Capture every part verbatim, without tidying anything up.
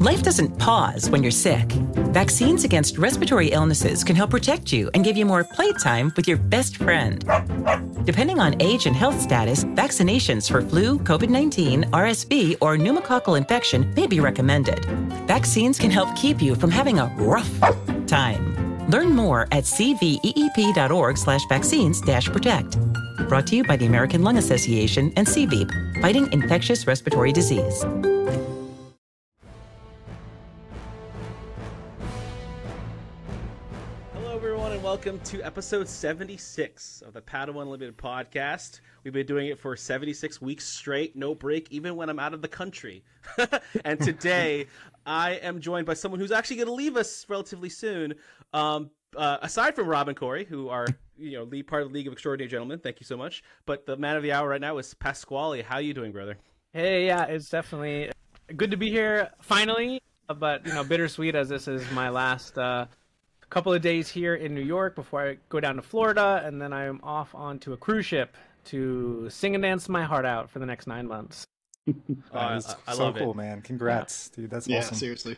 Life doesn't pause when you're sick. Vaccines against respiratory illnesses can help protect you and give you more playtime with your best friend. Depending on age and health status, vaccinations for flu, COVID nineteen, R S V, or pneumococcal infection may be recommended. Vaccines can help keep you from having a rough time. Learn more at cveep.org slash vaccines dash protect. Brought to you by the American Lung Association and C V E P, fighting infectious respiratory disease. Welcome to episode seventy-six of the Padawan Unlimited podcast. We've been doing it for seventy-six weeks straight, no break, even when I'm out of the country. And today, I am joined by someone who's actually going to leave us relatively soon. Um, uh, aside from Rob and Corey, who are you know lead part of the League of Extraordinary Gentlemen, thank you so much. But the man of the hour right now is Pasquale. How are you doing, brother? Hey, yeah, it's definitely good to be here finally. But you know, bittersweet as this is my last. Uh, couple of days here in New York before I go down to Florida, and then I am off onto a cruise ship to sing and dance my heart out for the next nine months. Oh, I, I so love cool, it. man. Congrats, yeah. dude. That's yeah, awesome. Seriously.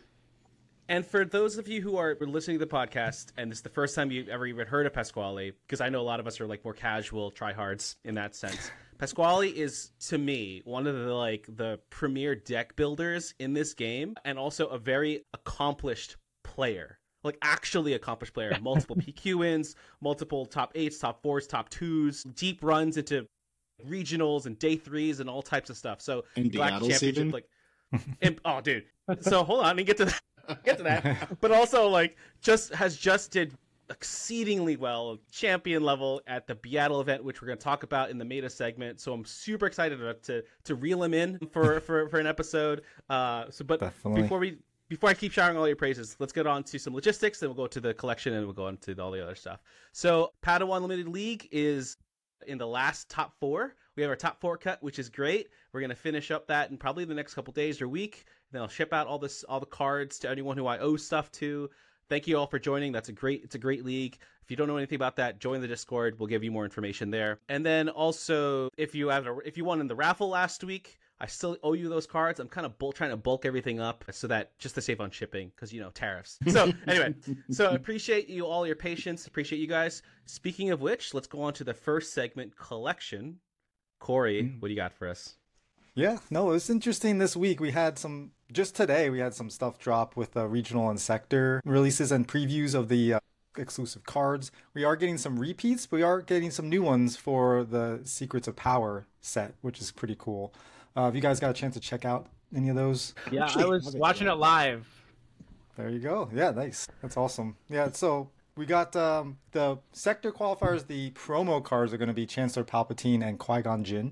And for those of you who are listening to the podcast, and this is the first time you've ever even heard of Pasquale, because I know a lot of us are like more casual tryhards in that sense. Pasquale is, to me, one of the like the premier deck builders in this game, and also a very accomplished player. Like actually accomplished player, multiple P Q wins, multiple top eights, top fours, top twos, deep runs into regionals and day threes and all types of stuff. So and Black Championship, even? like, and, oh, dude. So hold on, let me get to that. Get to that. But also, like, just has just did exceedingly well, champion level at the Beatle event, which we're going to talk about in the meta segment. So I'm super excited to to, to reel him in for for for an episode. Uh, so but Definitely. before we. Before I keep showering all your praises, let's get on to some logistics, then we'll go to the collection, and we'll go on to all the other stuff. So Padawan Limited League is in the last top four. We have our top four cut, which is great. We're going to finish up that in probably the next couple days or week. Then I'll ship out all this, all the cards to anyone who I owe stuff to. Thank you all for joining. That's a great, it's a great league. If you don't know anything about that, join the Discord. We'll give you more information there. And then also, if you have, a, if you won in the raffle last week, I still owe you those cards. I'm kind of bulk, trying to bulk everything up so that just to save on shipping because, you know, tariffs. So anyway, so appreciate you all your patience. Appreciate you guys. Speaking of which, let's go on to the first segment, collection. Corey, mm. what do you got for us? Yeah, no, it was interesting this week. We had some, just today, we had some stuff drop with uh, regional and sector releases and previews of the uh, exclusive cards. We are getting some repeats, but we are getting some new ones for the Secrets of Power set, which is pretty cool. Uh, have you guys got a chance to check out any of those? Yeah, Actually, I was watching it live. There you go. Yeah, nice. That's awesome. Yeah, so we got um, the sector qualifiers. The promo cards are going to be Chancellor Palpatine and Qui-Gon Jinn.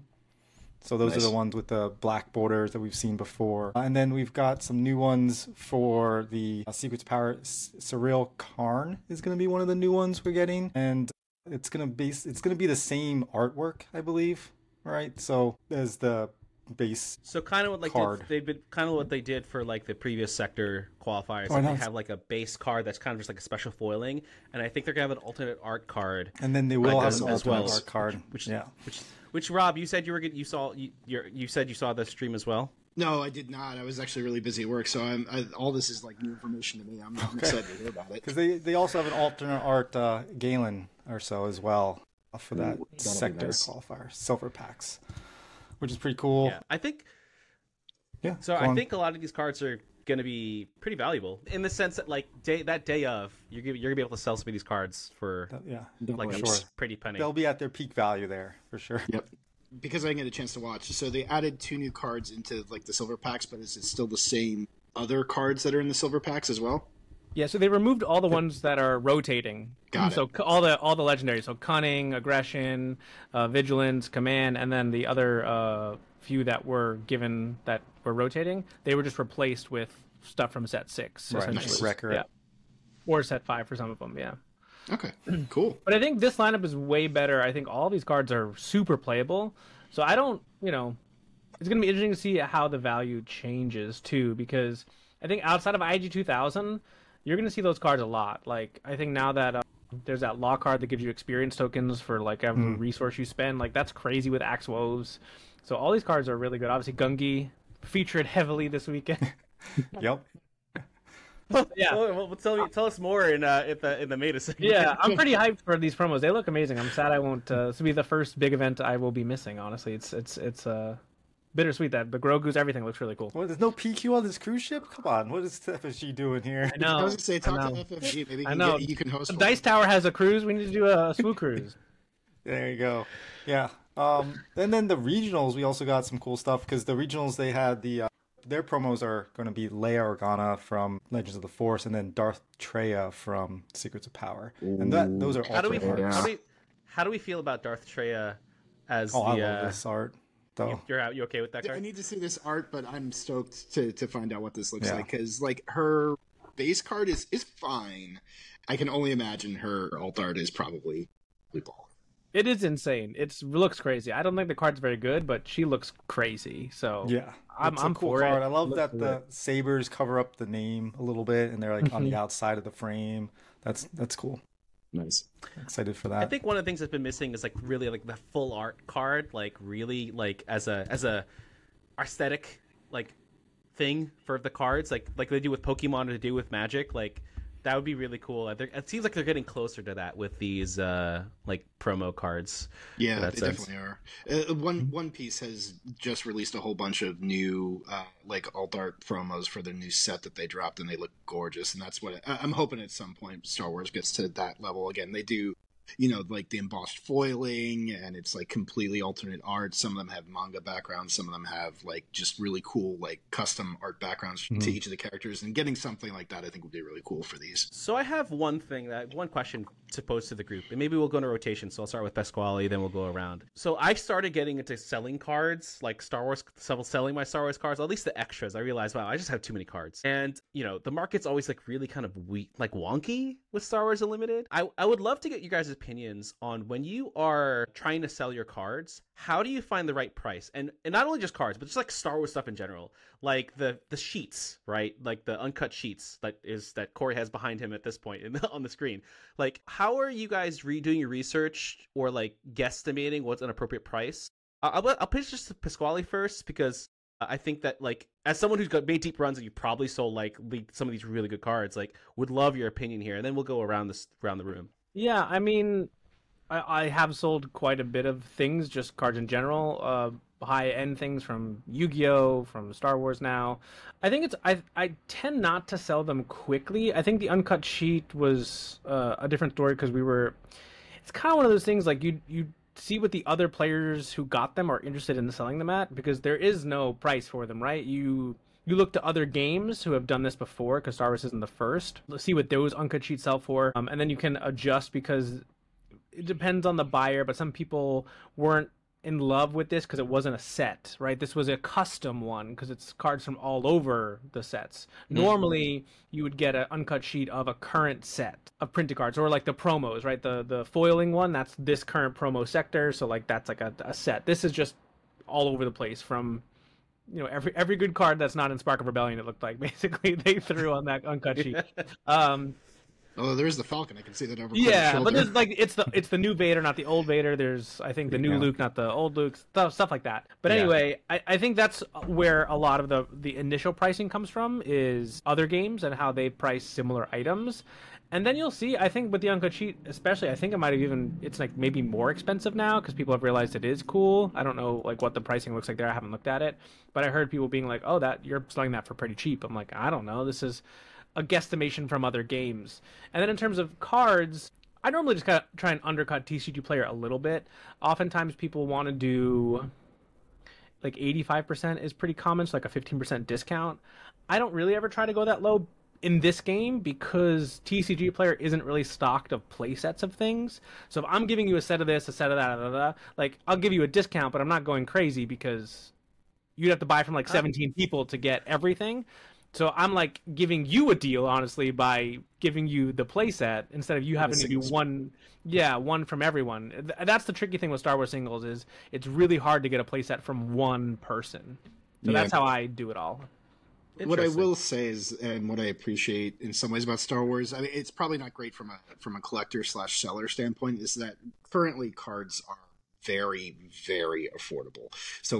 So those nice. are the ones with the black borders that we've seen before. Uh, and then we've got some new ones for the uh, Secrets of Power. S- Cyril Karn is going to be one of the new ones we're getting. And it's going to be it's going to be the same artwork, I believe. Right? So as the base so kind of what like card. Did, they've been kind of what they did for like the previous sector qualifiers. Oh, like nice. They have like a base card that's kind of just like a special foiling, and I think they're gonna have an alternate art card, and then they will like have as, an as alternate well, art card. Which, yeah, which, which Rob, you said you were good. You saw you you're, you said you saw the stream as well. No, I did not. I was actually really busy at work, so I'm I, all this is like new information to me. I'm, I'm okay. excited to hear about it because they they also have an alternate art uh, Galen or so as well for that Ooh, sector nice. qualifier silver packs, which is pretty cool. Yeah, I think. Yeah. So I on. think a lot of these cards are going to be pretty valuable in the sense that, like, day that day of, you're gonna, you're gonna be able to sell some of these cards for yeah, like a sure. pretty penny. They'll be at their peak value there for sure. Yep. Because I didn't get a chance to watch, so they added two new cards into like the silver packs, but is it still the same other cards that are in the silver packs as well? Yeah, so they removed all the ones that are rotating. Got so it. all the all the legendaries, so cunning, aggression, uh, vigilance, command, and then the other uh, few that were given that were rotating, they were just replaced with stuff from set six, right. essentially. Nice. Record. Yeah, or set five for some of them. Yeah. Okay. Cool. But I think this lineup is way better. I think all these cards are super playable. So I don't, you know, it's gonna be interesting to see how the value changes too, because I think outside of I G two thousand. You're going to see those cards a lot. Like, I think now that uh, there's that law card that gives you experience tokens for, like, every mm. resource you spend. Like, that's crazy with Axe Woes. So all these cards are really good. Obviously, Gungi feature it heavily this weekend. Yep. Yeah. Well, well, tell me, tell us more in uh, in the in the meta segment. Yeah, I'm pretty hyped for these promos. They look amazing. I'm sad I won't. Uh, this will be the first big event I will be missing. Honestly, it's it's it's uh, bittersweet that the Grogu's everything looks really cool. Well, there's no P Q on this cruise ship. Come on, what is F F G doing here? I know. I was gonna say, talk I to know. F F G. Maybe you I can, know. get, you can host. The one. Dice Tower has a cruise. We need to do a swoo cruise. There you go. Yeah. Um. And then the regionals, we also got some cool stuff because the regionals they had the uh, their promos are going to be Leia Organa from Legends of the Force, and then Darth Treya from Secrets of Power, and that those are How do we alternate how arts. do we how do we feel about Darth Treya as Oh, I the? love Uh, this art, though. you're out. You okay with that I card? need to see this art, but I'm stoked to to find out what this looks Yeah. like because like her base card is is fine. I can only imagine her alt art is probably ball. It is insane. It's, it looks crazy. I don't think the card's very good, but she looks crazy. So Yeah, I'm, it's I'm a cool for card. it. I love Look that for the it. sabers cover up the name a little bit, and they're like on the outside of the frame. That's that's cool. Nice. Excited for I that. think one of the things that's been missing is like really like the full art card, like really like as a as a aesthetic like thing for the cards, like like they do with Pokemon or they do with Magic. Like that would be really cool. I think it seems like they're getting closer to that with these uh like promo cards. Yeah, in that they sense. definitely are. Uh, one One Piece has just released a whole bunch of new uh, like alt art promos for their new set that they dropped, and they look gorgeous. And that's what I, I'm hoping at some point Star Wars gets to that level again. They do, you know, like the embossed foiling, and it's like completely alternate art. Some of them have manga backgrounds, some of them have like just really cool like custom art backgrounds Mhm. to each of the characters. And getting something like that, I think, would be really cool for these. So I have one thing that one question to pose to the group, and maybe we'll go in a rotation. So I'll start with Pasquale, then we'll go around. So I started getting into selling cards, like Star Wars, selling my Star Wars cards, at least the extras. I realized, wow, I just have too many cards, and you know, the market's always like really kind of weak, like wonky with Star Wars Unlimited. I I would love to get you guys' opinions on when you are trying to sell your cards. How do you find the right price? And and not only just cards, but just like Star Wars stuff in general, like the the sheets, right? Like the uncut sheets that is that Corey has behind him at this point in the, on the screen. Like, how are you guys redoing your research or like guesstimating what's an appropriate price? I'll I'll, I'll pitch this to Pasquale first because I think that like as someone who's got made deep runs and you probably sold like le- some of these really good cards, like would love your opinion here, and then we'll go around this around the room. Yeah, I mean, I, I have sold quite a bit of things, just cards in general, uh, high-end things from Yu-Gi-Oh, from Star Wars now. I think it's I I tend not to sell them quickly. I think the uncut sheet was uh, a different story because we were. It's kind of one of those things like you you see what the other players who got them are interested in selling them at because there is no price for them, right? You. You look to other games who have done this before, because Star Wars isn't the first. Let's see what those uncut sheets sell for, um, and then you can adjust because it depends on the buyer. But some people weren't in love with this because it wasn't a set, right? This was a custom one because it's cards from all over the sets. Mm-hmm. Normally, you would get an uncut sheet of a current set of printed cards, or like the promos, right? The the foiling one, that's this current promo sector, so like that's like a, a set. This is just all over the place from. You know, every every good card that's not in Spark of Rebellion, it looked like basically they threw on that uncut sheet. Um, Although there is the Falcon, I can see that over. yeah, the but there's like it's the it's the new Vader, not the old Vader. There's I think the new Yeah. Luke, not the old Luke. Stuff stuff like that. But Yeah. anyway, I, I think that's where a lot of the the initial pricing comes from is other games and how they price similar items. And then you'll see, I think with the uncut sheet, especially, I think it might have even, it's like maybe more expensive now because people have realized it is cool. I don't know like what the pricing looks like there. I haven't looked at it, but I heard people being like, oh, that you're selling that for pretty cheap. I'm like, I don't know. This is a guesstimation from other games. And then in terms of cards, I normally just kind of try and undercut T C G Player a little bit. Oftentimes people want to do like eighty-five percent is pretty common, so like a fifteen percent discount. I don't really ever try to go that low in this game because T C G Player isn't really stocked of play sets of things. So if I'm giving you a set of this, a set of that, da, da, da, like I'll give you a discount, but I'm not going crazy because you'd have to buy from like seventeen people to get everything. So I'm like giving you a deal, honestly, by giving you the play set instead of you having to do one, yeah, one from everyone. Th- That's the tricky thing with Star Wars singles is it's really hard to get a play set from one person. So Yeah. that's how I do it all. What I Interesting. will say is, and what I appreciate in some ways about Star Wars, I mean, it's probably not great from a from a collector slash seller standpoint, is that currently cards are very, very affordable. So, like,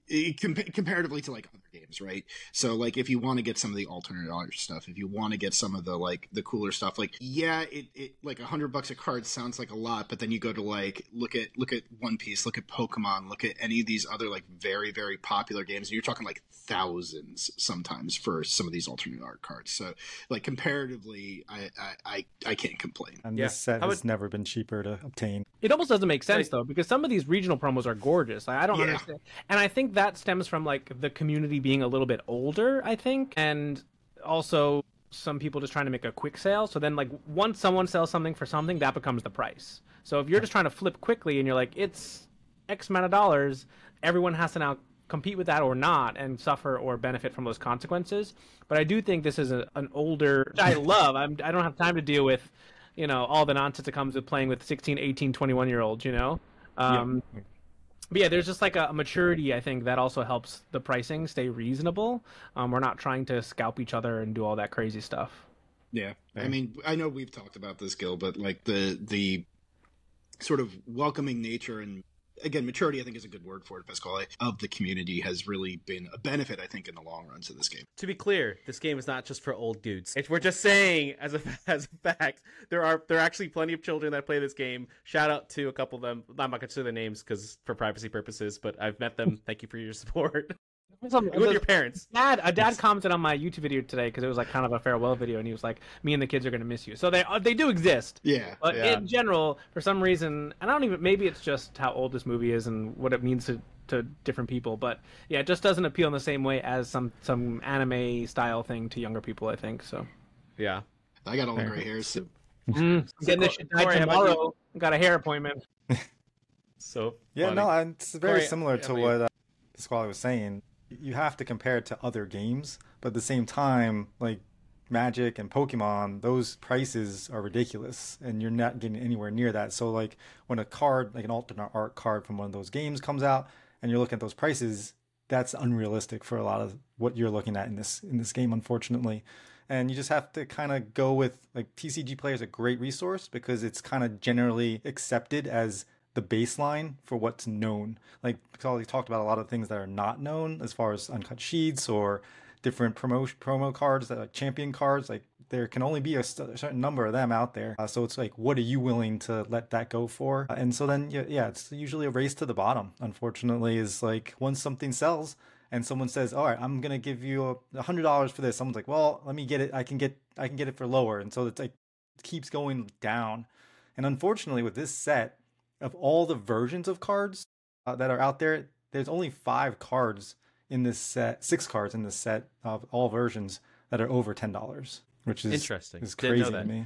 Com- comparatively to like other games, right? So like if you want to get some of the alternate art stuff, if you want to get some of the like the cooler stuff, like yeah, it, it like a hundred bucks a card sounds like a lot, but then you go to like look at look at One Piece, look at Pokemon, look at any of these other like very very popular games, and you're talking like thousands sometimes for some of these alternate art cards. So like comparatively, I I I, I can't complain. And Yeah. this set How has would- never been cheaper to obtain. It almost doesn't make sense Like- though, because some of these regional promos are gorgeous. Like, I don't Yeah. understand, and I think that stems from like the community being a little bit older. I think, and also some people just trying to make a quick sale. So then, like once someone sells something for something, that becomes the price. So if you're just trying to flip quickly and you're like, it's X amount of dollars, everyone has to now compete with that or not and suffer or benefit from those consequences. But I do think this is a, an older, which I love. I'm, I don't have time to deal with, you know, all the nonsense that comes with playing with sixteen, eighteen, twenty-one year olds, you know? Um, yeah. But yeah, there's just like a maturity, I think, that also helps the pricing stay reasonable. Um, we're not trying to scalp each other and do all that crazy stuff. Yeah. I mean, I know we've talked about this, Gil, but like the the sort of welcoming nature and, again, maturity, I think is a good word for it, Pasquale, of the community has really been a benefit, I think, in the long run to this game. To be clear, this game is not just for old dudes. If we're just saying, as a as a fact, there are there are actually plenty of children that play this game. Shout out to a couple of them. I'm not going to say their names because for privacy purposes, but I've met them. Thank you for your support. Some, with your parents. Dad, a dad commented on my YouTube video today because it was like kind of a farewell video, and he was like, "Me and the kids are going to miss you." So they uh, they do exist. Yeah. But yeah. in general, for some reason, and I don't even, maybe it's just how old this movie is and what it means to, to different people. But yeah, it just doesn't appeal in the same way as some some anime style thing to younger people, I think. So. Yeah. I got all the gray hairs. So. Mm, I'm getting this shit dyed Corey, how about tomorrow. Got a hair appointment. So Yeah, funny. no, and it's very Corey, similar how to about what uh, Pasquale was saying. You have to compare it to other games, but at the same time, like Magic and Pokemon, those prices are ridiculous, and you're not getting anywhere near that. So, like when a card, like an alternate art card from one of those games, comes out, and you're looking at those prices, that's unrealistic for a lot of what you're looking at in this in this game, unfortunately. And you just have to kind of go with like T C G Player is a great resource because it's kind of generally accepted as the baseline for what's known. Like Pasquale talked about a lot of things that are not known as far as uncut sheets or different promo promo cards, that like champion cards. Like there can only be a, st- a certain number of them out there. Uh, so it's like, what are you willing to let that go for? Uh, and so then yeah, yeah, it's usually a race to the bottom. Unfortunately, is like once something sells and someone says, "All right, I'm gonna give you a hundred dollars for this," someone's like, "Well, let me get it. I can get I can get it for lower." And so it's like it keeps going down. And unfortunately, with this set, of all the versions of cards uh, that are out there, there's only five cards in this set, six cards in this set of all versions that are over ten dollars, which is interesting. Is Didn't know crazy that. to me.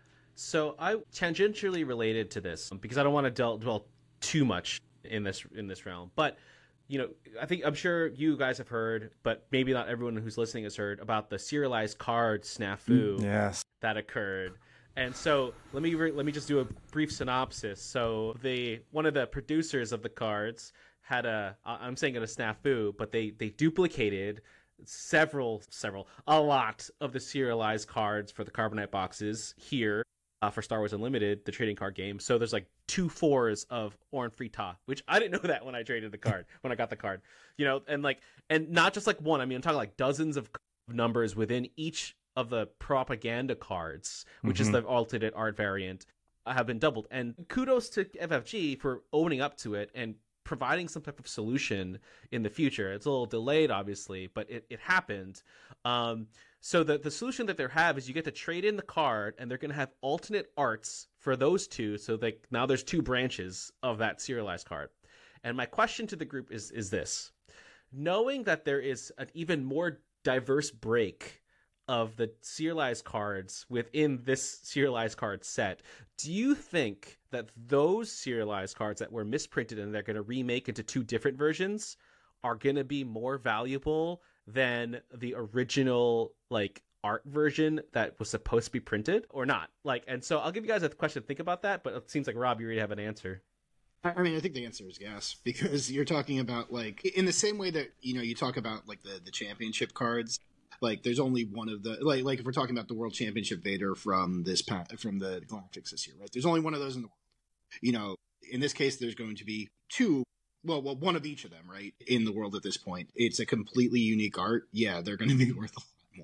So I tangentially related to this because I don't want to dwell, dwell too much in this in this realm, but you know, I think I'm sure you guys have heard, but maybe not everyone who's listening has heard about the serialized card snafu Yes. that occurred. And so let me re- let me just do a brief synopsis. So the one of the producers of the cards had a I'm saying it a snafu, but they they duplicated several several a lot of the serialized cards for the Carbonite boxes here uh, for Star Wars Unlimited, the trading card game. So there's like two fours of Orn Frita, which I didn't know that when I traded the card when I got the card, you know, and like and not just like one. I mean, I'm talking like dozens of numbers within each of the propaganda cards, which Mhm. is the alternate art variant, have been doubled. And kudos to F F G for owning up to it and providing some type of solution in the future. It's a little delayed, obviously, but it, it happened. Um, so the, the solution that they have is you get to trade in the card, and they're going to have alternate arts for those two. So they, now there's two branches of that serialized card. And my question to the group is is this. Knowing that there is an even more diverse break of the serialized cards within this serialized card set, do you think that those serialized cards that were misprinted and they're going to remake into two different versions are going to be more valuable than the original like art version that was supposed to be printed or not? Like, and so I'll give you guys a question to think about that, but it seems like Rob, you already have an answer. I mean, I think the answer is yes, because you're talking about like in the same way that, you know, you talk about like the, the championship cards. Like, there's only one of the like like if we're talking about the World Championship Vader from this pa- from the Galactics this year, right? There's only one of those in the world. You know, in this case, there's going to be two well, well, one of each of them, right? In the world at this point, it's a completely unique art. Yeah, they're going to be worth a lot more.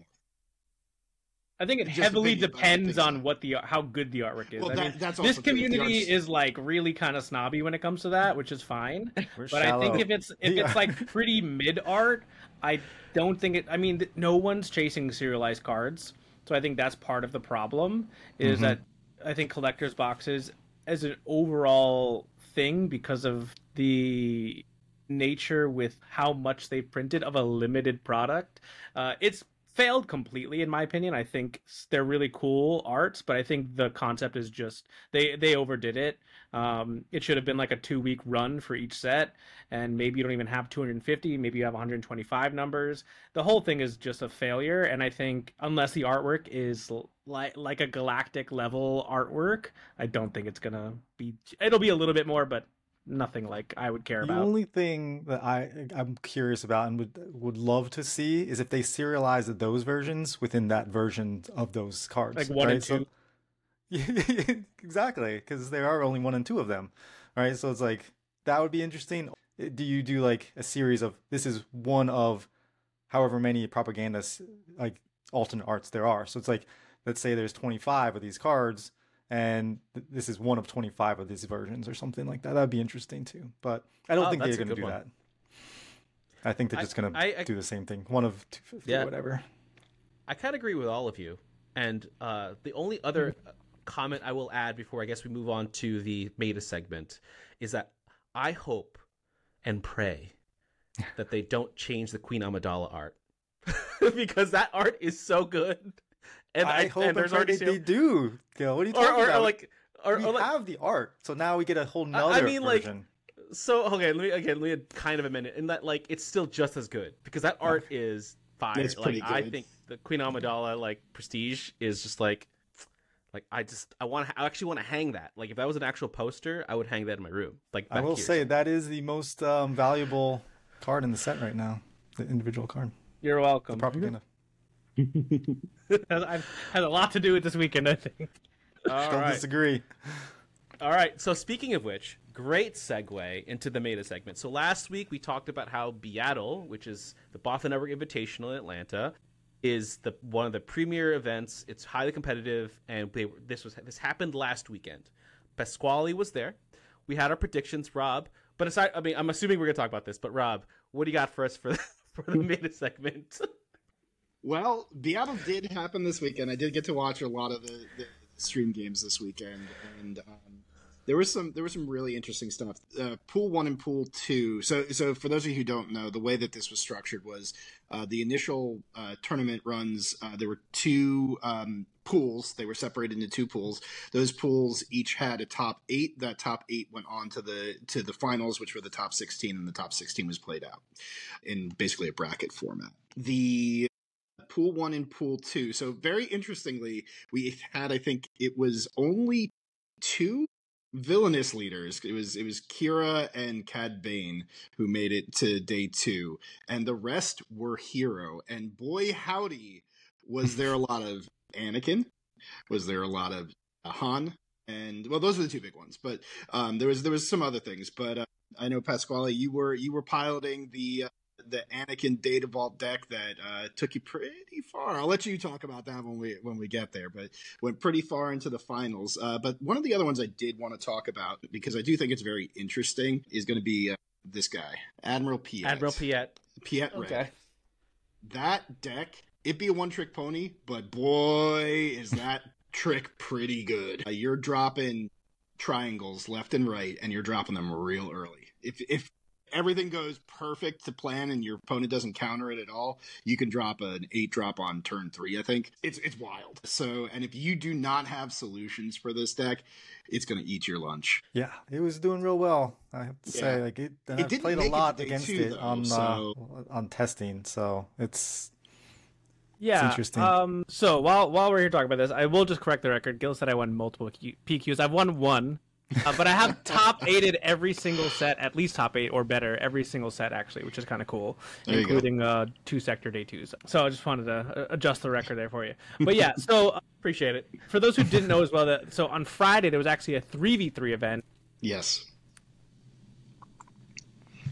I think it Just heavily opinion, but I depends think so. on what the how good the artwork is. Well, I that- mean, that's this also true. If the community art's- is like really kind of snobby when it comes to that, which is fine. We're But I think shallow. if it's if Yeah. it's like pretty mid art, I don't think it. I mean, th- no one's chasing serialized cards, so I think that's part of the problem. Is Mhm. that I think collectors boxes as an overall thing, because of the nature with how much they've printed of a limited product, uh, it's failed completely in my opinion. I think they're really cool arts, but I think the concept is just they they overdid it. Um, it should have been like a two week run for each set, and maybe you don't even have two hundred fifty, maybe you have one hundred twenty-five numbers. The whole thing is just a failure, and I think unless the artwork is like like a galactic level artwork, I don't think it's gonna be. It'll be a little bit more, but nothing like I would care The about. only thing that I I'm curious about and would would love to see is if they serialize those versions within that version of those cards, Like one right? and two. So, exactly, because there are only one and two of them, right? So it's like that would be interesting. Do you do like a series of this is one of however many propaganda like alternate arts there are? So it's like let's say there's twenty-five of these cards, and th- this is one of twenty-five of these versions or something like that. That'd be interesting too. But I don't Oh, think that's they're a going to good do one. that. I think they're I- just going to I- I- do the same thing. One of two fifty Yeah. or whatever. I kind of agree with all of you. And uh, the only other comment I will add before I guess we move on to the meta segment is that I hope and pray that they don't change the Queen Amidala art because that art is so good. And I, I, hope and and there's pray already they, they some- do. Gil, what are you or, talking or, or about? like or, we or like have the art, so now we get a whole I- nother I mean, like, version. so okay. Let me again. Let me kind of a minute, and that like it's still just as good because that art is fire. It's pretty like I good. think the Queen Amidala like prestige is just like, like I just I want to I actually want to hang that. Like if that was an actual poster, I would hang that in my room. Like I back will here. say that is the most um, valuable card in the set right now. The individual card, You're the welcome. propaganda. has, has a lot to do with this weekend, I think. All Don't right. disagree. All right. So speaking of which, great segue into the meta segment. So last week we talked about how Beatle, which is the Boston Network Invitational in Atlanta, is the one of the premier events. It's highly competitive, and they, this was this happened last weekend. Pasquale was there. We had our predictions, Rob. But aside, I mean, I'm assuming we're gonna talk about this. But Rob, what do you got for us for the, for the meta segment? Well, Beatle did happen this weekend. I did get to watch a lot of the, the stream games this weekend, and um, there was some there was some really interesting stuff. Uh, pool one and pool two. So, so for those of you who don't know, the way that this was structured was uh, the initial uh, tournament runs. Uh, there were two um, pools. They were separated into two pools. Those pools each had a top eight. That top eight went on to the to the finals, which were the top sixteen, and the top sixteen was played out in basically a bracket format. The pool one and pool two. So very interestingly, we had, I think it was only two villainous leaders. It was, it was Kira and Cad Bane who made it to day two, and the rest were hero. And boy, howdy, was there a lot of Anakin? Was there a lot of uh, Han? And well, those were the two big ones, but um, there was, there was some other things, but uh, I know Pasquale, you were, you were piloting the, uh, the Anakin Data Vault deck that uh, took you pretty far. I'll let you talk about that when we when we get there, but went pretty far into the finals. Uh, but one of the other ones I did want to talk about, because I do think it's very interesting, is going to be uh, this guy, Admiral Piet. Admiral Piet. Piet Red. Okay. That deck, it'd be a one-trick pony, but boy, is that trick pretty good. Uh, you're dropping triangles left and right, and you're dropping them real early. If if everything goes perfect to plan and your opponent doesn't counter it at all, you can drop an eight drop on turn three, I think. It's it's wild. So, and if you do not have solutions for this deck, it's going to eat your lunch. Yeah, it was doing real well. I have to say, Yeah. like it. It I've didn't played a make it lot to day against two, it though, on so- uh, on testing, so it's Yeah. interesting. Um. So while while we're here talking about this, I will just correct the record. Gil said I won multiple Q- P Qs. I've won one, uh, but I have top eighted every single set, at least top eight or better every single set actually, which is kind of cool, There you go. including uh two sector day twos. So I just wanted to uh, adjust the record there for you. But yeah, so uh, Appreciate it. for those who didn't know as well, that so on Friday there was actually a three v three event. Yes.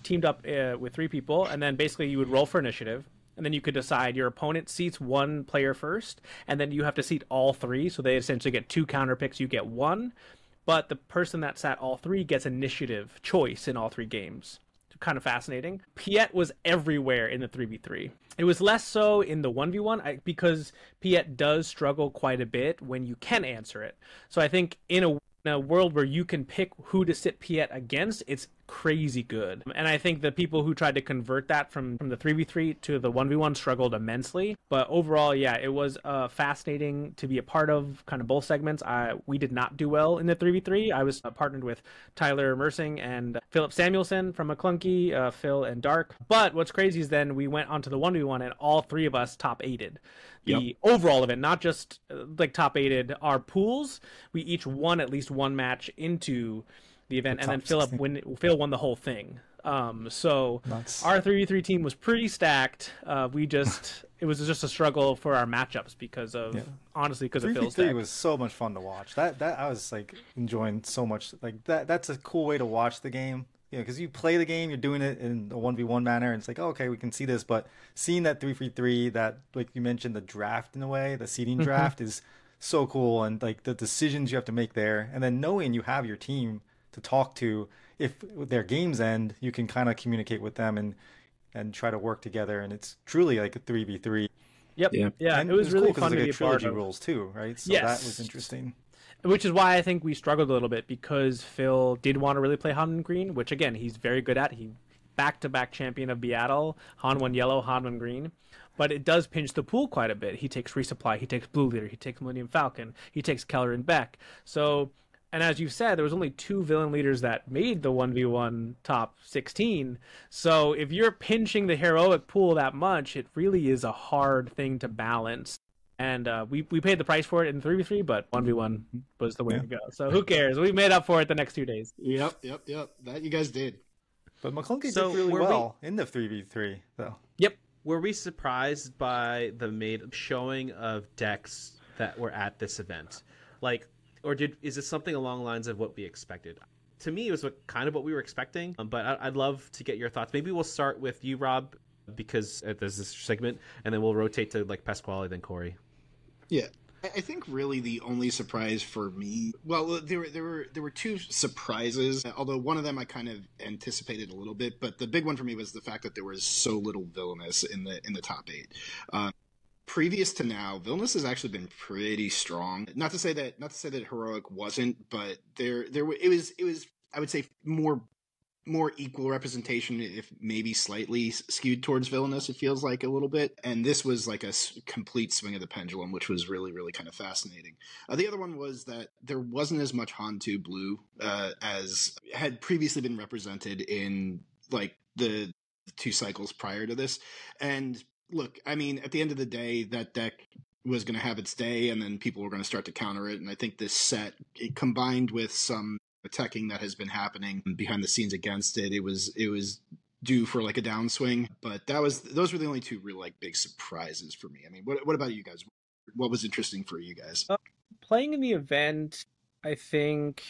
teamed up uh, with three people, and then basically you would roll for initiative. And then you could decide your opponent seats one player first, and then you have to seat all three. So they essentially get two counter picks, you get one. But the person that sat all three gets initiative choice in all three games. Kind of fascinating. Piet was everywhere in the three v three. It was less so in the one v one I, because Piet does struggle quite a bit when you can answer it. So I think in a, in a world where you can pick who to sit Piet against, it's crazy good. And I think the people who tried to convert that from, from the three v three to the one v one struggled immensely. But overall, yeah, it was uh, fascinating to be a part of kind of both segments. I, we did not do well in the three v three. I was uh, partnered with Tyler Mersing and Philip Samuelson from McClunky, uh, Phil and Dark. But what's crazy is then we went onto the one v one and all three of us top eighted. The yep. overall event, not just uh, like top eighted our pools. We each won at least one match into the event, the and then Philip win, Phil won the whole thing. Um, so Nuts. Our three v three team was pretty stacked. Uh, we just it was just a struggle for our matchups because of yeah. honestly because of Phil's deck. three v three was so much fun to watch. That that I was like enjoying so much. Like that that's a cool way to watch the game. You know, because you play the game, you're doing it in a one v one manner, and it's like, oh, okay, we can see this. But seeing that three v three, that like you mentioned, the draft in a way, the seeding draft is so cool, and like the decisions you have to make there, and then knowing you have your team to talk to, if their games end, you can kind of communicate with them and and try to work together, and it's truly like a three v three. Yep. Yeah. Yeah. And it was, it was really cool fun to like be a part trilogy of. rules too, right? So yes. that was interesting. Which is why I think we struggled a little bit, because Phil did want to really play Han Green, which again he's very good at. He back-to-back champion of Beatle, Han won yellow, Han won green. But it does pinch the pool quite a bit. He takes Resupply, he takes Blue Leader, he takes Millennium Falcon, he takes Keller and Beck. So, and as you said, there was only two villain leaders that made the one v one top sixteen. So if you're pinching the heroic pool that much, it really is a hard thing to balance. And uh, we, we paid the price for it in three v three, but one v one was the way yeah. to go. So who cares? We made up for it the next two days. Yep, yep, yep. That you guys did. But McClunky so did really well we... in the three v three, though. Yep. Were we surprised by the made showing of decks that were at this event? Like, or did is it something along the lines of what we expected? To me, it was what, kind of what we were expecting, um, but I, I'd love to get your thoughts. Maybe we'll start with you, Rob, because uh, there's this segment, and then we'll rotate to like Pasquale, then Corey. Yeah, I think really the only surprise for me, well, there were there were there were two surprises. Although one of them I kind of anticipated a little bit, but the big one for me was the fact that there was so little Villainous in the in the top eight. Uh, previous to now, Villainous has actually been pretty strong. Not to say that not to say that Heroic wasn't, but there there it was it was I would say more. more equal representation, if maybe slightly skewed towards Villainous, it feels like a little bit. And this was like a complete swing of the pendulum, which was really, really kind of fascinating. Uh, the other one was that there wasn't as much Hantu Blue uh, as had previously been represented in like the two cycles prior to this. And look, I mean, at the end of the day, that deck was going to have its day, and then people were going to start to counter it. And I think this set, it combined with some attacking that has been happening behind the scenes against it, it was it was due for like a downswing. But that was those were the only two real like big surprises for me. I mean, what what about you guys? What was interesting for you guys? Uh, playing in the event, I think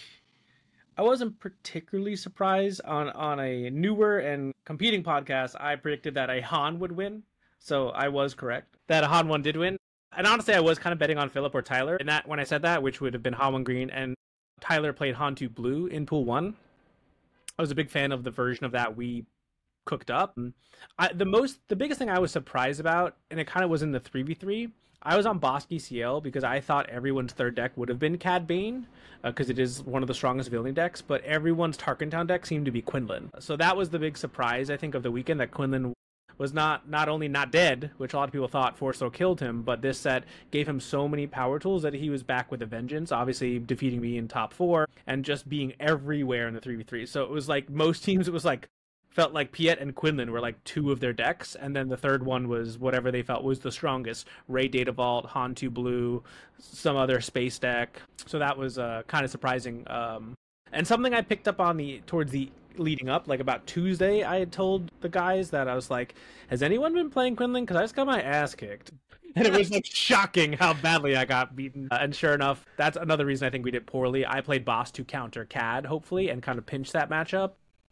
I wasn't particularly surprised. On on a newer and competing podcast, I predicted that a Han would win, so I was correct. That a Han one did win, and honestly, I was kind of betting on Philip or Tyler. And that when I said that, which would have been Han one green, and Tyler played Hantu Blue in Pool one. I was a big fan of the version of that we cooked up. I, the most, the biggest thing I was surprised about, and it kind of was in the three v three, I was on Bosky C L because I thought everyone's third deck would have been Cad Bane, because uh, it is one of the strongest villain decks, but everyone's Tarkentown deck seemed to be Quinlan. So that was the big surprise, I think, of the weekend, that Quinlan was not not only not dead, which a lot of people thought Force Soul killed him, but this set gave him so many power tools that he was back with a vengeance, obviously defeating me in top four and just being everywhere in the three v three. So it was like most teams, it was like felt like Piet and Quinlan were like two of their decks, and then the third one was whatever they felt was the strongest. Ray Data Vault, Hantu Blue, some other space deck. So that was uh, kind of surprising. Um, and something I picked up on the towards the leading up, like about Tuesday, I had told the guys that I was like, has anyone been playing Quinlan? Because I just got my ass kicked. And it was like shocking how badly I got beaten. Uh, and sure enough, that's another reason I think we did poorly. I played boss to counter Cad, hopefully, and kind of pinch that matchup.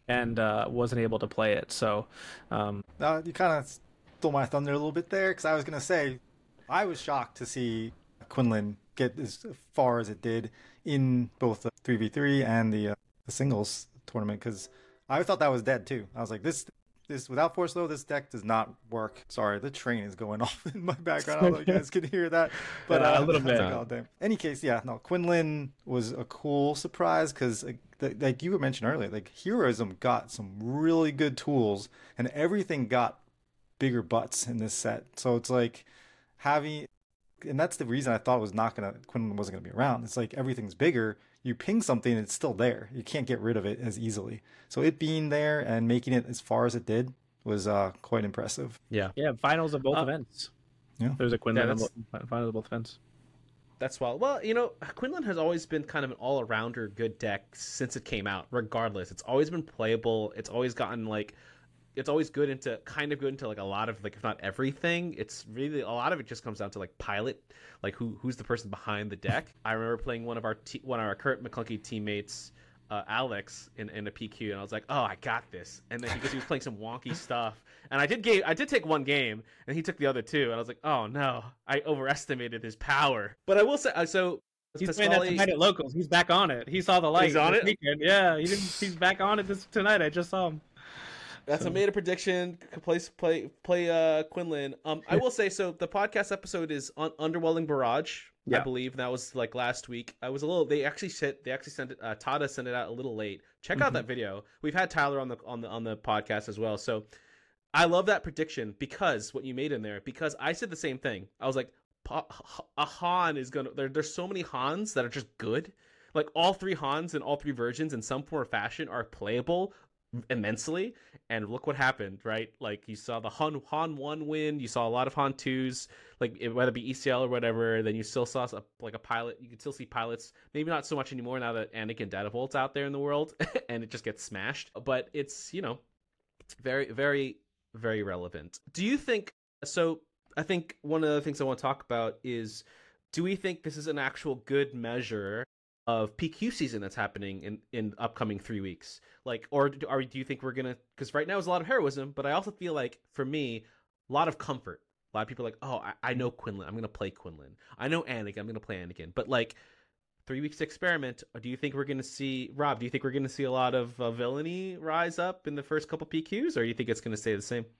and uh, wasn't able to play it. So, um, Uh, you kind of stole my thunder a little bit there, because I was going to say, I was shocked to see Quinlan get as far as it did in both the three v three and the, uh, the singles tournament, because I thought that was dead too. I was like, this this without Force Low, this deck does not work. Sorry, the train is going off in my background. I don't know if you guys can hear that, but Yeah, uh, a little bit. Like, oh, damn. Any case, yeah, no, Quinlan was a cool surprise, because like, like you mentioned earlier, like Heroism got some really good tools, and everything got bigger butts in this set. So it's like having, and that's the reason I thought it was not gonna Quinlan wasn't gonna be around. It's like everything's bigger. You ping something, it's still there. You can't get rid of it as easily. So it being there and making it as far as it did was uh, quite impressive. Yeah. yeah, finals of both Uh, events. Yeah. There's a Quinlan Yeah, in that's- both- finals of both events. That's well. Well, you know, Quinlan has always been kind of an all-arounder good deck since it came out. Regardless, it's always been playable. It's always gotten like, it's always good into kind of good into like a lot of like, if not everything. It's really a lot of it just comes down to like pilot, like who who's the person behind the deck. I remember playing one of our te- one of our current McClunky teammates, uh, Alex, in, in a P Q, and I was like, oh, I got this. And then because he was playing some wonky stuff, and I did game, I did take one game, and he took the other two, and I was like, oh no, I overestimated his power. But I will say, uh, so He's playing that Pasquale- tonight at locals. He's back on it. He saw the light. He's on this it? weekend. Yeah, he didn't, he's back on it this tonight. I just saw him. That's a made a prediction. Play play play uh, Quinlan. Um, I will say so. The podcast episode is on Underwhelming Barrage. I Yeah. believe that was like last week. I was a little. They actually sent. They actually sent it. Uh, Tada sent it out a little late. Check out Mhm. that video. We've had Tyler on the on the on the podcast as well. So I love that prediction because what you made in there. Because I said the same thing. I was like, Pa- a Han is gonna. There, there's so many Hans that are just good. Like all three Hans in all three versions in some form or fashion are playable immensely, and look what happened, right? Like you saw the Han Han one win, you saw a lot of Han twos, like whether it be E C L or whatever. Then you still saw a, like a pilot. You can still see pilots, maybe not so much anymore now that Anakin Datavolt's out there in the world, and it just gets smashed. But it's, you know, very very very relevant. Do you think so? I think one of the things I want to talk about is, do we think this is an actual good measure of P Q season that's happening in in upcoming three weeks? Like, or do, or do you think we're gonna, because right now is a lot of heroism, but I also feel like for me a lot of comfort. A lot of people are like, oh, I, I know Quinlan, I'm gonna play Quinlan. I know Anakin, I'm gonna play Anakin. But like three weeks to experiment. Do you think we're gonna see, Rob, do you think we're gonna see a lot of uh, villainy rise up in the first couple P Qs, or do you think it's gonna stay the same?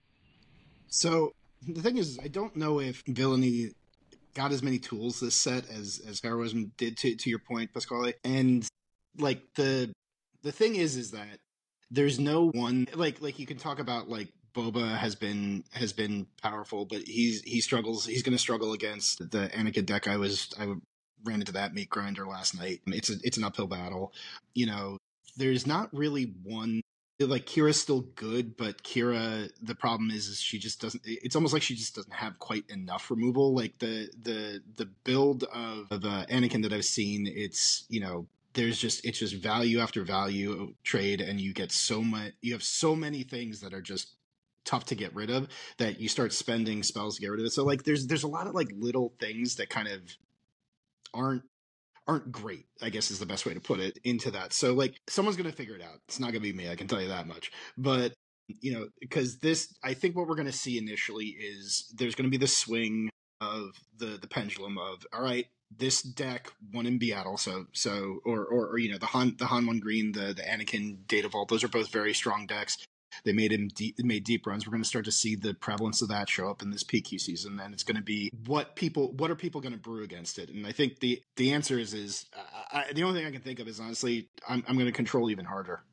So the thing is, I don't know if villainy got as many tools this set as as heroism did, to to your point, Pasquale. And like the the thing is is that there's no one, like like you can talk about like Boba has been has been powerful, but he's he struggles he's going to struggle against the Anakin deck. I was I ran into that meat grinder last night. It's a it's an uphill battle. You know, there's not really one. Like Kira's still good, but Kira, the problem is, is she just doesn't. It's almost like she just doesn't have quite enough removal. Like the the the build of, of uh, Anakin that I've seen, it's, you know, there's just it's just value after value trade, and you get so much. You have so many things that are just tough to get rid of that you start spending spells to get rid of it. So like there's there's a lot of like little things that kind of aren't. aren't great, I guess is the best way to put it, into that. So like someone's going to figure it out. It's not going to be me, I can tell you that much. But, you know, because this, I think what we're going to see initially is there's going to be the swing of the the pendulum of, all right, this deck won in Beatle, so so or or, or you know the Han the Han one green, the the Anakin Data Vault, those are both very strong decks. They made him deep, made deep runs. We're going to start to see the prevalence of that show up in this P Q season, and it's going to be what people, what are people going to brew against it? And I think the the answer is is uh, I, the only thing I can think of is honestly, I'm I'm going to control even harder,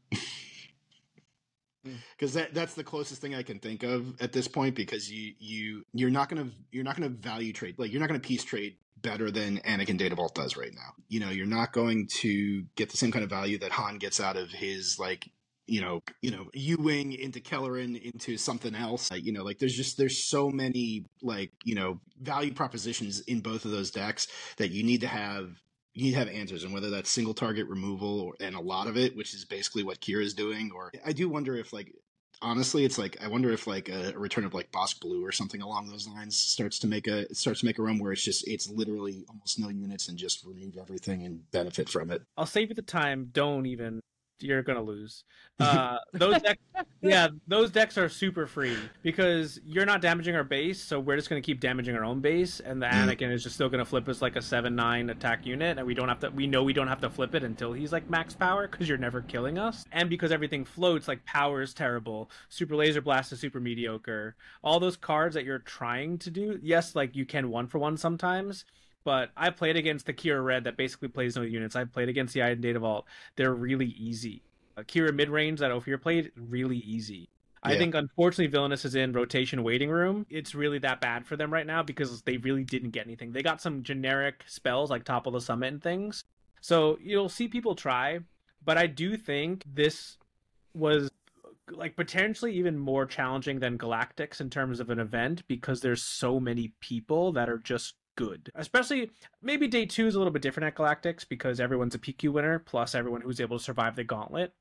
because that that's the closest thing I can think of at this point. Because you you you're not going to you're not going to value trade, like you're not going to piece trade better than Anakin Data Vault does right now. You know, you're not going to get the same kind of value that Han gets out of his like. you know, you know, U-Wing into Kelleran into something else. Like, you know, like there's just, there's so many like, you know, value propositions in both of those decks that you need to have, you need to have answers. And whether that's single target removal or, and a lot of it, which is basically what Kira is doing. Or I do wonder if like, honestly, it's like, I wonder if like a, a return of like Bosk Blue or something along those lines starts to make a, starts to make a run where it's just, it's literally almost no units and just remove everything and benefit from it. I'll save you the time. Don't even you're gonna lose. Uh, those decks, yeah, those decks are super free because you're not damaging our base, so we're just gonna keep damaging our own base, and the Anakin is just still gonna flip us like a seven nine attack unit, and we don't have to. We know we don't have to flip it until he's like max power because you're never killing us, and because everything floats. Like power is terrible, super laser blast is super mediocre. All those cards that you're trying to do, yes, like you can one for one sometimes. But I've played against the Kira Red that basically plays no units. I've played against the Iden Data Vault. They're really easy. Uh, Kira mid-range that Ophir played, really easy. Yeah. I think, unfortunately, Villainous is in rotation waiting room. It's really that bad for them right now because they really didn't get anything. They got some generic spells like Topple the Summit and things. So you'll see people try. But I do think this was like potentially even more challenging than Galactics in terms of an event because there's so many people that are just good. Especially maybe day two is a little bit different at Galactics because everyone's a P Q winner plus everyone who's able to survive the gauntlet.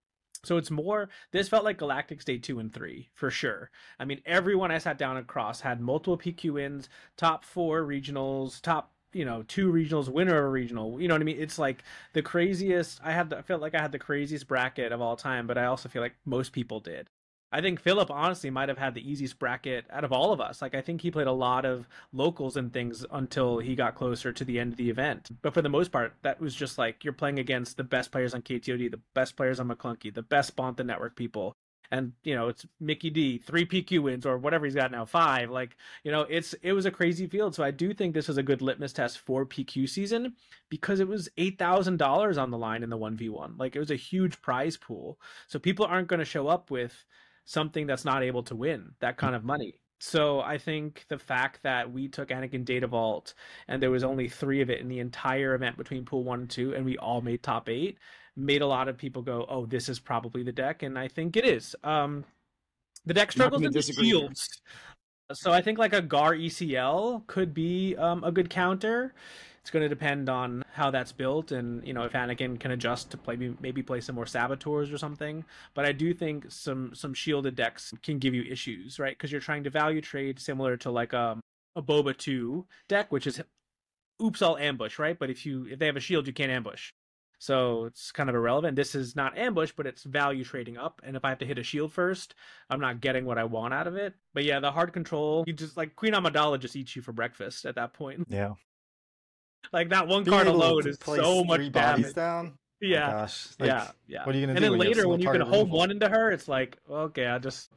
So it's more, this felt like Galactics day two and three for sure. I mean, everyone I sat down across had multiple P Q wins, top four regionals, top, you know, two regionals, winner of a regional. You know what I mean? It's like the craziest. I had, the, I felt like I had the craziest bracket of all time, but I also feel like most people did. I think Philip honestly might have had the easiest bracket out of all of us. Like, I think he played a lot of locals and things until he got closer to the end of the event. But for the most part, that was just like you're playing against the best players on K T O D, the best players on McClunky, the best Bonta Network people. And, you know, it's Mickey D, three P Q wins or whatever he's got now, five. Like, you know, it's it was a crazy field. So I do think this was a good litmus test for P Q season because it was eight thousand dollars on the line in the one v one. Like, it was a huge prize pool. So people aren't going to show up with something that's not able to win that kind of money. So I think the fact that we took Anakin Data Vault and there was only three of it in the entire event between pool one and two, and we all made top eight, made a lot of people go, oh, this is probably the deck. And I think it is. Um, the deck struggles in the shields. So I think like a Gar E C L could be um, a good counter. It's going to depend on how that's built and, you know, if Anakin can adjust to play, maybe play some more Saboteurs or something. But I do think some some shielded decks can give you issues, right? Because you're trying to value trade similar to like a, a Boba two deck, which is oops, I'll ambush, right? But if you if they have a shield, you can't ambush. So it's kind of irrelevant. This is not ambush, but it's value trading up. And if I have to hit a shield first, I'm not getting what I want out of it. But yeah, the hard control, you just like Queen Amidala just eats you for breakfast at that point. Yeah. Like that one card alone is so much damage. Down. Yeah. Oh gosh. Like, yeah. Yeah. What are you gonna and do? And then later when you can hold removal? one into her, it's like, okay, I just.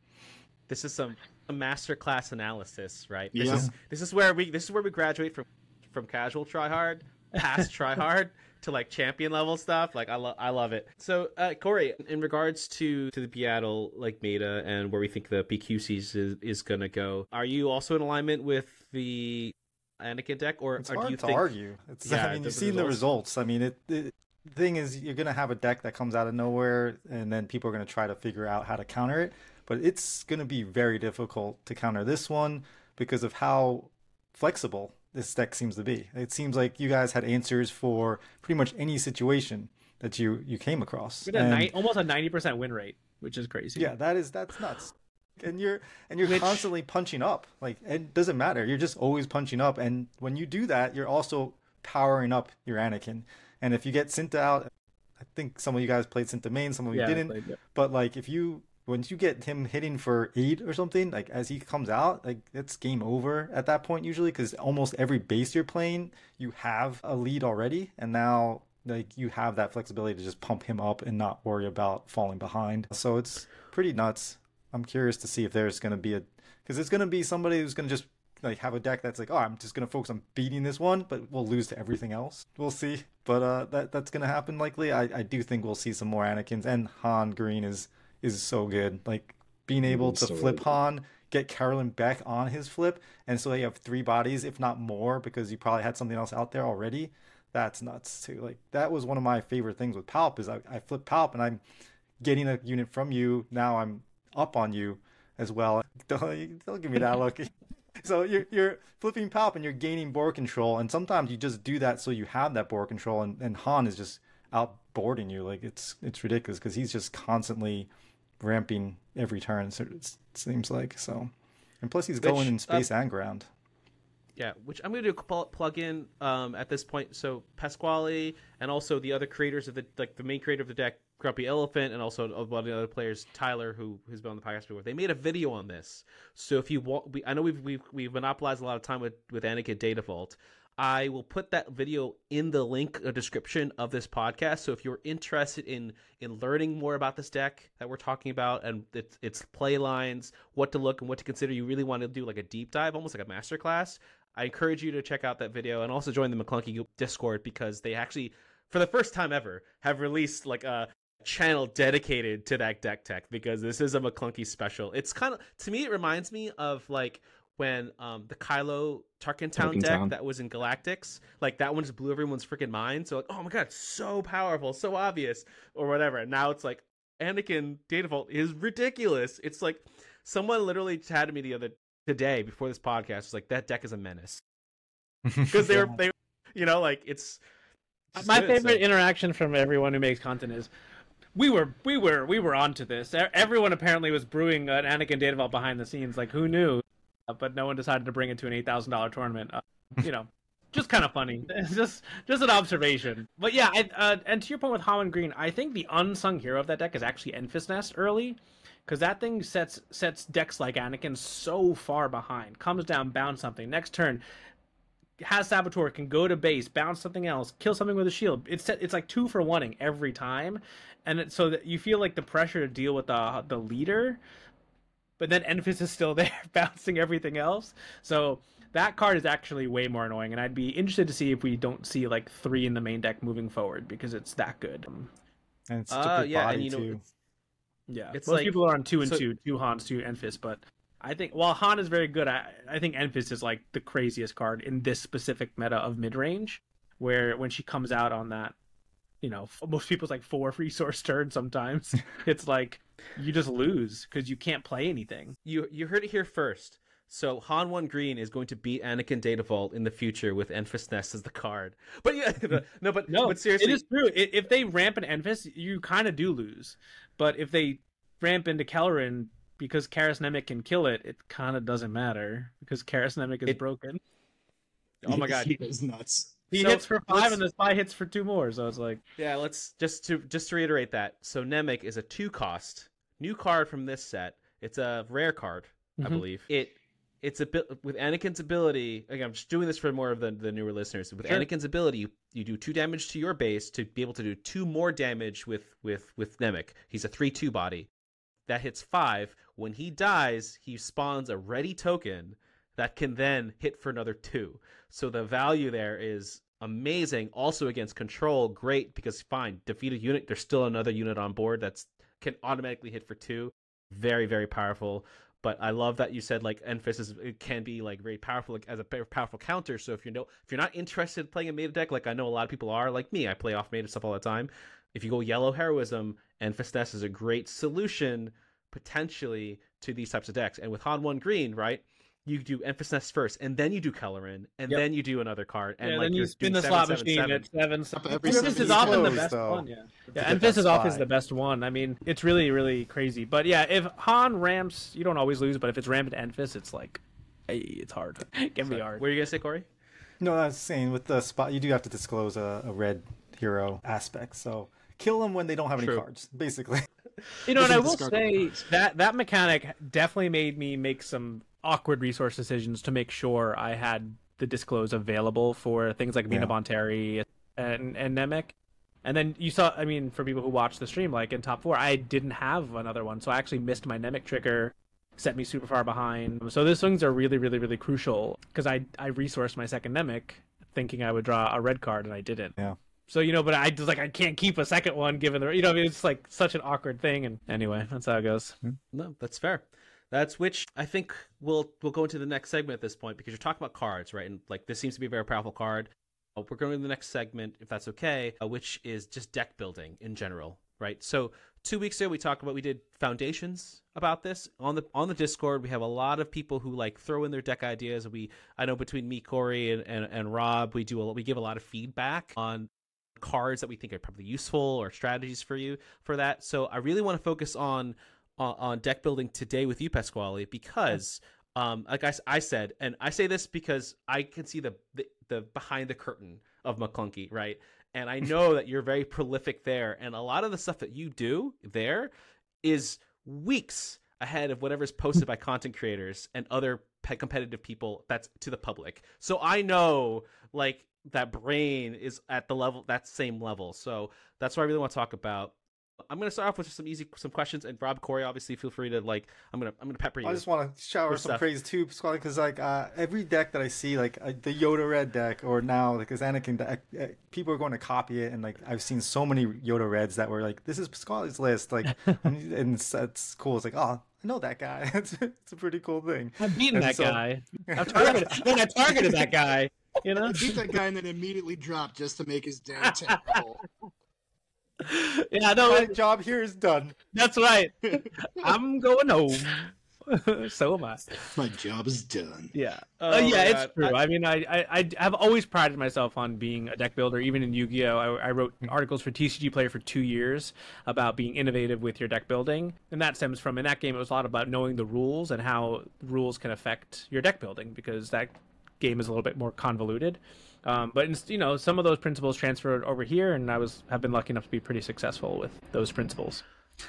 This is some a masterclass analysis, right? Yeah. This is this is where we this is where we graduate from from casual try hard, past try hard to like champion level stuff. Like I love I love it. So uh, Corey, in regards to to the Beatle like meta and where we think the P Q season is, is gonna go, are you also in alignment with the Anakin deck, or, it's or hard do you to think... argue? It's, yeah, I mean, the, you've the seen results. the results. I mean, it, it, the thing is, you're gonna have a deck that comes out of nowhere, and then people are gonna try to figure out how to counter it. But it's gonna be very difficult to counter this one because of how flexible this deck seems to be. It seems like you guys had answers for pretty much any situation that you you came across. We had a ni- almost a ninety percent win rate, which is crazy. Yeah, that is that's nuts. And you're and you're Which... constantly punching up. Like, it doesn't matter. You're just always punching up. And when you do that, you're also powering up your Anakin. And if you get Cinta out, I think some of you guys played Cinta main, some of you yeah, didn't. played, yeah. But like, if you once you get him hitting for eight or something, like as he comes out, like it's game over at that point usually, because almost every base you're playing, you have a lead already, and now like you have that flexibility to just pump him up and not worry about falling behind. So it's pretty nuts. I'm curious to see if there's going to be a, because it's going to be somebody who's going to just like have a deck that's like, oh, I'm just going to focus on beating this one, but we'll lose to everything else. We'll see. But uh, that that's going to happen likely. I, I do think we'll see some more Anakins, and Han Green is is so good. Like being able to so flip good. Han, get Carolyn back on his flip, and so you have three bodies, if not more, because you probably had something else out there already. That's nuts too. Like that was one of my favorite things with Palp is I, I flip Palp and I'm getting a unit from you. Now I'm up on you as well. Don't, don't give me that look. So you're you're flipping Palp and you're gaining board control, and sometimes you just do that so you have that board control, and, and Han is just outboarding you. Like it's it's ridiculous because he's just constantly ramping every turn. So it seems like so, and plus he's Which, going in space uh, and ground. Yeah, which I'm going to do a pl- plug in um, at this point. So Pasquale and also the other creators of the like the main creator of the deck, Grumpy Elephant and also one of the other players, Tyler, who has been on the podcast before. They made a video on this. So if you want, we, I know we've we've we've monopolized a lot of time with with Anakin Data Vault. I will put that video in the link uh, description of this podcast. So if you're interested in in learning more about this deck that we're talking about and its, its play lines, what to look and what to consider, you really want to do like a deep dive, almost like a masterclass, I encourage you to check out that video and also join the McClunky Discord, because they actually, for the first time ever, have released like a channel dedicated to that deck tech, because this is a McClunky special. It's kind of, to me, it reminds me of like when um the Kylo Tarkin Town deck Town. that was in Galactics, like that one just blew everyone's freaking mind. So like, oh my god, so powerful, so obvious, or whatever. And now it's like Anakin Data Vault is ridiculous. It's like someone literally chatted me the other today before this podcast. It's like, that deck is a menace, because they were they, you know, like it's. it's My good, favorite so. interaction from everyone who makes content is, we were we were we were onto this. Everyone apparently was brewing an Anakin Data Vault behind the scenes. Like, who knew? But no one decided to bring it to an eight thousand dollar tournament. Uh, you know, just kind of funny. It's just just an observation. But yeah, I, uh, and to your point with Han One Green, I think the unsung hero of that deck is actually Enfys Nest early, because that thing sets sets decks like Anakin so far behind. Comes down, bounce something. Next turn, has Saboteur, can go to base, bounce something else, kill something with a shield. It's set, it's like two for oneing every time, and it, so that you feel like the pressure to deal with the the leader. But then Enfys is still there, bouncing everything else. So that card is actually way more annoying, and I'd be interested to see if we don't see like three in the main deck moving forward, because it's that good. And it's such Uh, a good yeah, body and you know, too. Yeah, It's most like- people are on two and so- two, two Hans, two Enfys, but I think while Han is very good, I I think Enfys is like the craziest card in this specific meta of mid range, where when she comes out on that, you know, most people's like four resource turn sometimes. It's like you just lose because you can't play anything. You you heard it here first. So Han One Green is going to beat Anakin Data Vault in the future with Enfys Nest as the card. But yeah, no, but No, but seriously, it is true. I- If they ramp an Enfys, you kind of do lose. But if they ramp into Kellerin because Karis Nemec can kill it, it kind of doesn't matter because Karis Nemec is It- broken. Oh my god, he goes nuts. he So, hits for five let's- and the spy hits for two more. So it's like, yeah, let's just to just to reiterate that. So Nemec is a two cost new card from this set. It's a rare card, I Mhm. believe. It it's a bit with Anakin's ability. Again, I'm just doing this for more of the, the newer listeners. With Sure. Anakin's ability, you, you do two damage to your base to be able to do two more damage with with with Nemec. He's a three two body that hits five. When he dies, he spawns a ready token that can then hit for another two. So the value there is amazing. Also against control, great, because fine, defeat a unit, there's still another unit on board that's can automatically hit for two. Very, very powerful. But I love that you said like Enfys is it can be like very powerful like, as a very powerful counter. So if you know if you're not interested in playing a meta deck, like I know a lot of people are, like me, I play off meta stuff all the time. If you go yellow heroism, Enfys Nest is a great solution potentially to these types of decks. And with Han One Green, right? You do Enfys Nest first, and then you do Kellerin, and Yep. then you do another card, and yeah, like then you you're spin doing the seven, slot seven, machine seven. at seven. seven. Every Enfys seven is often the close, best though. one. Yeah, To yeah get that Enfys is always spy. the best one. I mean, it's really, really crazy. But yeah, if Han ramps, you don't always lose. But if it's ramped Enfys, it's like, hey, it's hard. It can be hard. What are you gonna say, Corey? No, I was saying with the spot, you do have to disclose a, a red hero aspect. So kill them when they don't have any True. cards, basically. You know, and I will Discard the say cards. that that mechanic definitely made me make some awkward resource decisions to make sure I had the disclose available for things like Mina Yeah. Bonteri and and Nemec. And then you saw, I mean, for people who watched the stream, like in top four, I didn't have another one, so I actually missed my Nemec trigger, set me super far behind. So those things are really, really, really crucial because I I resourced my second Nemec thinking I would draw a red card and I didn't. Yeah. So, you know, but I just like, I can't keep a second one given the, you know, I mean, it's like such an awkward thing. And anyway, that's how it goes. No, that's fair. That's which I think we'll we'll go into the next segment at this point because you're talking about cards, right? And like this seems to be a very powerful card. Uh, we're going to the next segment, if that's okay, uh, which is just deck building in general, right? So two weeks ago we talked about we did foundations about this on the on the Discord. We have a lot of people who like throw in their deck ideas. We I know between me, Corey, and and, and Rob, we do a, we give a lot of feedback on cards that we think are probably useful or strategies for you for that. So I really want to focus on on, on deck building today with you, Pasquale, because Um, like I, I said, and I say this because I can see the, the, the behind the curtain of McClunky, right? And I know that you're very prolific there. And a lot of the stuff that you do there is weeks ahead of whatever's posted by content creators and other competitive people that's to the public. So I know like that brain is at the level, that same level. So that's what I really want to talk about. I'm going to start off with just some easy some questions, and Rob, Corey, obviously feel free to like I'm going to I'm going to pepper you. I just want to shower some stuff. praise too, Squally, because like uh, every deck that I see, like uh, the Yoda Red deck, or now like this Anakin deck, uh, people are going to copy it, and like I've seen so many Yoda Reds that were like, this is Squally's list, like, and, and it's, it's cool. It's like, oh, I know that guy. it's, it's a pretty cool thing. I've beaten and that so... guy. I've targeted, then I targeted that guy. You know, I beat that guy and then immediately dropped just to make his deck terrible. Yeah, no, my job here is done. That's right. I'm going home. So am I. My job is done. Yeah, oh, uh, yeah, it's true. I, I mean, I, I, I have always prided myself on being a deck builder. Even in Yu-Gi-Oh, I, I wrote articles for T C G Player for two years about being innovative with your deck building, and that stems from in that game it was a lot about knowing the rules and how rules can affect your deck building, because that game is a little bit more convoluted. Um, but you know, some of those principles transferred over here, and I was have been lucky enough to be pretty successful with those principles.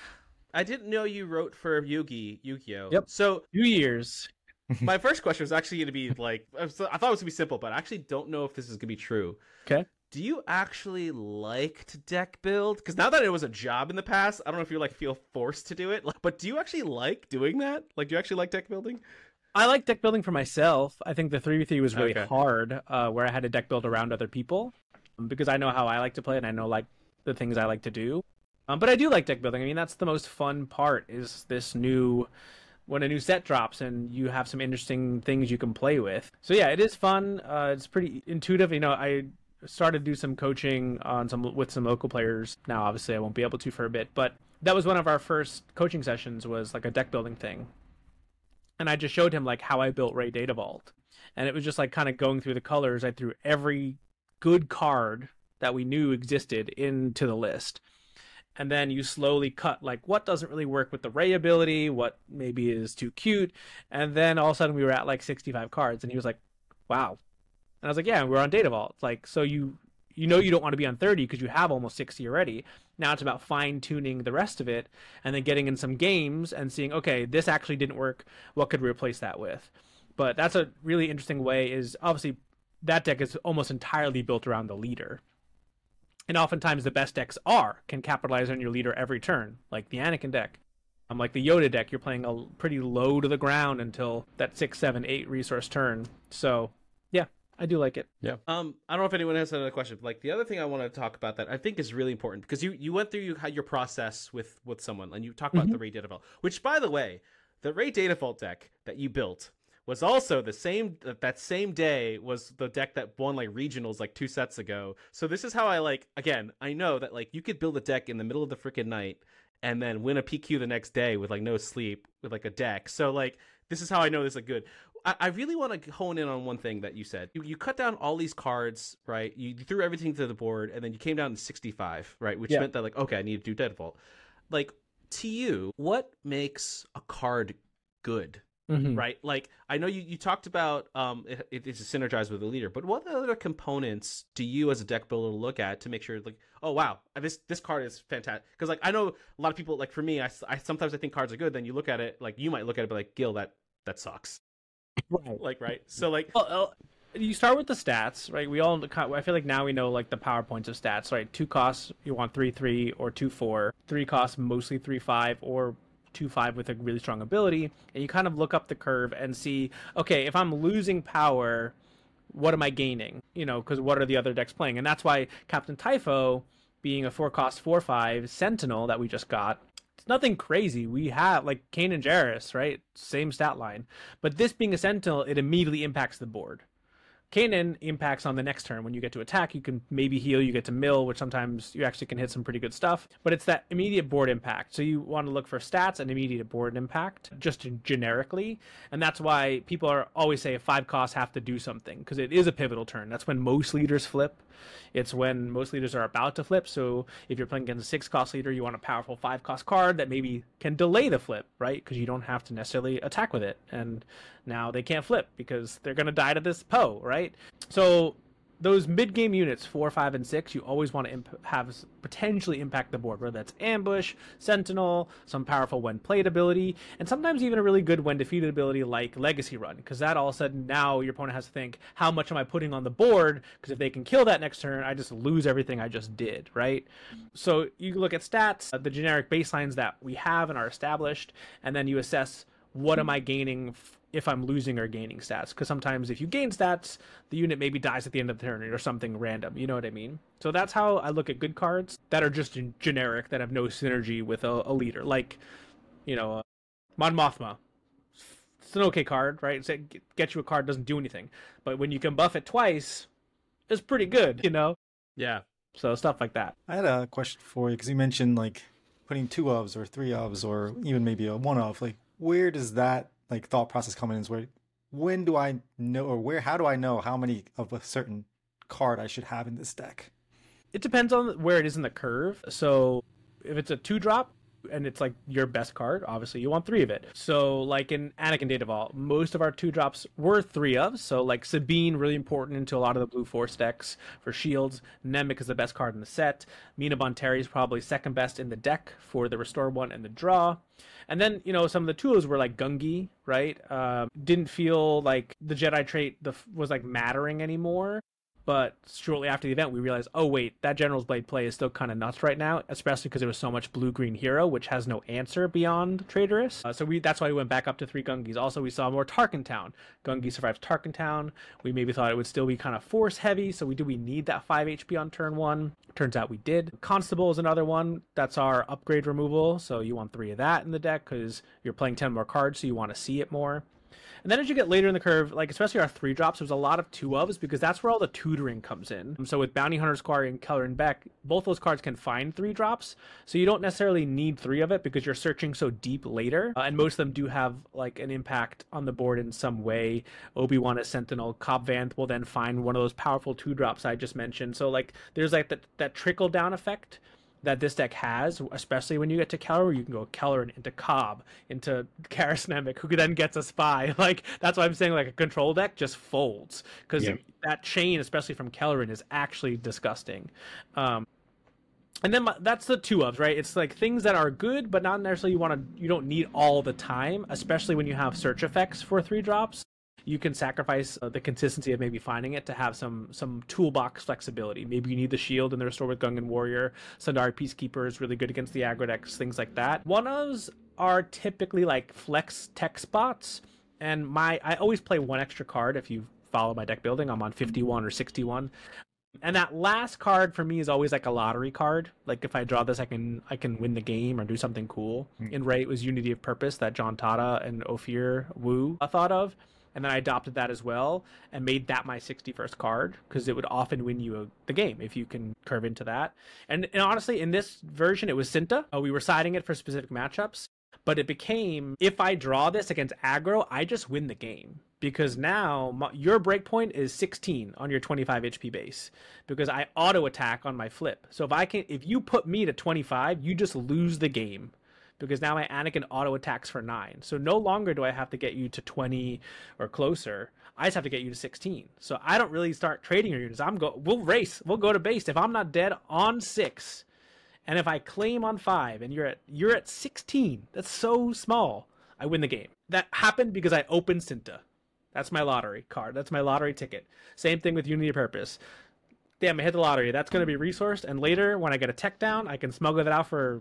I didn't know you wrote for Yu-Gi Yu-Gi-Oh. Yep. So two years. My first question was actually going to be like, I, was, I thought it was going to be simple, but I actually don't know if this is going to be true. Okay. Do you actually like to deck build? Because now that it was a job in the past, I don't know if you like feel forced to do it, but do you actually like doing that? Like, do you actually like deck building? I like deck building for myself. I think the three v three was really okay. hard, uh, where I had to deck build around other people, because I know how I like to play and I know like the things I like to do. Um, but I do like deck building. I mean, that's the most fun part, is this new, when a new set drops and you have some interesting things you can play with. So yeah, it is fun. Uh, it's pretty intuitive. You know, I started to do some coaching on some with some local players. Now, obviously, I won't be able to for a bit, but that was one of our first coaching sessions, was like a deck building thing. And I just showed him like how I built Ray Data Vault. And it was just like kind of going through the colors. I threw every good card that we knew existed into the list. And then you slowly cut like what doesn't really work with the Ray ability, what maybe is too cute. And then all of a sudden we were at like sixty-five cards, and he was like, wow. And I was like, yeah, we're on Data Vault. Like, so you you know you don't want to be on thirty because you have almost sixty already. Now it's about fine-tuning the rest of it, and then getting in some games and seeing, okay, this actually didn't work. What could we replace that with? But that's a really interesting way, is obviously that deck is almost entirely built around the leader. And oftentimes the best decks are, can capitalize on your leader every turn, like the Anakin deck. Um, like the Yoda deck, you're playing a pretty low to the ground until that six, seven, eight resource turn. So, yeah. I do like it. Yeah. Um, I don't know if anyone has another question. Like the other thing I want to talk about that I think is really important, because you, you went through you had your process with, with someone, and you talked about mm-hmm. the Ray Data Vault, which, by the way, the Ray Data Vault deck that you built was also the same that same day was the deck that won like regionals like two sets ago. So this is how I like again. I know that like you could build a deck in the middle of the freaking night and then win a P Q the next day with like no sleep with like a deck. So like this is how I know this is good. I really want to hone in on one thing that you said. You, you cut down all these cards, right? You threw everything to the board, and then you came down to sixty-five, right? Which yeah. meant that, like, okay, I need to do Dead Vault. Like, to you, what makes a card good, mm-hmm. right? Like, I know you, you talked about um, it, it is synergized with the leader, but what other components do you as a deck builder look at to make sure, like, oh, wow, this this card is fantastic? Because, like, I know a lot of people, like, for me, I, I sometimes I think cards are good. Then you look at it, like, you might look at it, but like, Gil, that that sucks. Right. Like, right. So, like, well, uh, you start with the stats, right? We all, I feel like now we know like the power points of stats, right? Two costs, you want three three or two four. Three costs, mostly three five or two five with a really strong ability. And you kind of look up the curve and see, okay, if I'm losing power, what am I gaining? You know, because what are the other decks playing? And that's why Captain Typho, being a four cost four five Sentinel that we just got, it's nothing crazy. We have like Kanan Jarrus, right? Same stat line. But this being a Sentinel, it immediately impacts the board. Kanan impacts on the next turn. When you get to attack, you can maybe heal, you get to mill, which sometimes you actually can hit some pretty good stuff. But it's that immediate board impact. So you want to look for stats and immediate board impact, just generically. And that's why people are always say five costs have to do something, because it is a pivotal turn. That's when most leaders flip. It's when most leaders are about to flip. So if you're playing against a six cost leader, you want a powerful five cost card that maybe can delay the flip, right? Because you don't have to necessarily attack with it. And now they can't flip because they're going to die to this Poe, right? So those mid-game units, four, five, and six, you always want to imp- have potentially impact the board, whether that's ambush, sentinel, some powerful when played ability, and sometimes even a really good when defeated ability like legacy run, because that all of a sudden now your opponent has to think, how much am I putting on the board? Because if they can kill that next turn, I just lose everything I just did, right? So you look at stats, the generic baselines that we have and are established, and then you assess, what am I gaining f- if I'm losing or gaining stats? Because sometimes if you gain stats, the unit maybe dies at the end of the turn or something random. You know what I mean? So that's how I look at good cards that are just generic, that have no synergy with a, a leader. Like, you know, uh, Mon Mothma. It's an okay card, right? So it gets you a card, doesn't do anything. But when you can buff it twice, it's pretty good, you know? Yeah. So stuff like that. I had a question for you, because you mentioned like putting two ofs or three ofs or even maybe a one of. Like, where does that like thought process come in? Is where, when do I know, or where, how do I know how many of a certain card I should have in this deck? It depends on where it is in the curve. So if it's a two drop and it's like your best card, obviously you want three of it. So like in Anakin Data Vault, most of our two drops were three of. So like Sabine, really important into a lot of the blue force decks for shields. Nemik is the best card in the set. Mina Bonteri is probably second best in the deck for the restore one and the draw. And then, you know, some of the tools were like Gungi, right? Um, didn't feel like the Jedi trait the, was like mattering anymore. But shortly after the event, we realized, oh, wait, that General's Blade play is still kind of nuts right now, especially because there was so much blue-green hero, which has no answer beyond Traitorous. Uh, so we that's why we went back up to three Gungis. Also, we saw more Tarkin Town. Gungi survives Tarkin Town. We maybe thought it would still be kind of force-heavy, so we do we need that five H P on turn one? Turns out we did. Constable is another one. That's our upgrade removal, so you want three of that in the deck because you're playing ten more cards, so you want to see it more. And then as you get later in the curve, like especially our three drops, there's a lot of two ofs because that's where all the tutoring comes in. So with Bounty Hunter Squire and Keller and Beck, both those cards can find three drops. So you don't necessarily need three of it because you're searching so deep later. Uh, and most of them do have like an impact on the board in some way. Obi-Wan as Sentinel, Cobb Vanth will then find one of those powerful two drops I just mentioned. So like there's like that, that trickle down effect that this deck has, especially when you get to Keller, where you can go Keller into Cobb, into Karis Nemik, who then gets a spy. Like, that's why I'm saying, like, a control deck just folds. Because yeah. that chain, especially from Kellerin, is actually disgusting. Um, and then my, that's the two ofs, right? It's like things that are good, but not necessarily you want to, you don't need all the time, especially when you have search effects for three drops. You can sacrifice uh, the consistency of maybe finding it to have some some toolbox flexibility. Maybe you need the shield and the restore with Gungan Warrior. Sundari Peacekeeper is really good against the aggro decks, things like that. One-ofs are typically like flex tech spots, and my I always play one extra card if you follow my deck building. I'm on fifty-one or sixty-one. And that last card for me is always like a lottery card. Like if I draw this, I can I can win the game or do something cool. Mm. In Ray, it was Unity of Purpose that John Tata and Ophir Wu thought of. And then I adopted that as well and made that my sixty-first card because it would often win you a, the game if you can curve into that. And, and honestly, in this version, it was Cinta. Uh, we were siding it for specific matchups. But it became, if I draw this against aggro, I just win the game. Because now my, your breakpoint is sixteen on your twenty-five H P base. Because I auto attack on my flip. So if I can, if you put me to twenty-five, you just lose the game. Because now my Anakin auto attacks for nine. So no longer do I have to get you to twenty or closer. I just have to get you to sixteen. So I don't really start trading your units. I'm go. We'll race. We'll go to base. If I'm not dead on six, and if I claim on five, and you're at you're at sixteen, that's so small. I win the game. That happened because I opened Cinta. That's my lottery card. That's my lottery ticket. Same thing with Unity of Purpose. Damn, I hit the lottery. That's going to be resourced, and later when I get a tech down, I can smuggle that out for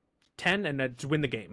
ten and then win the game.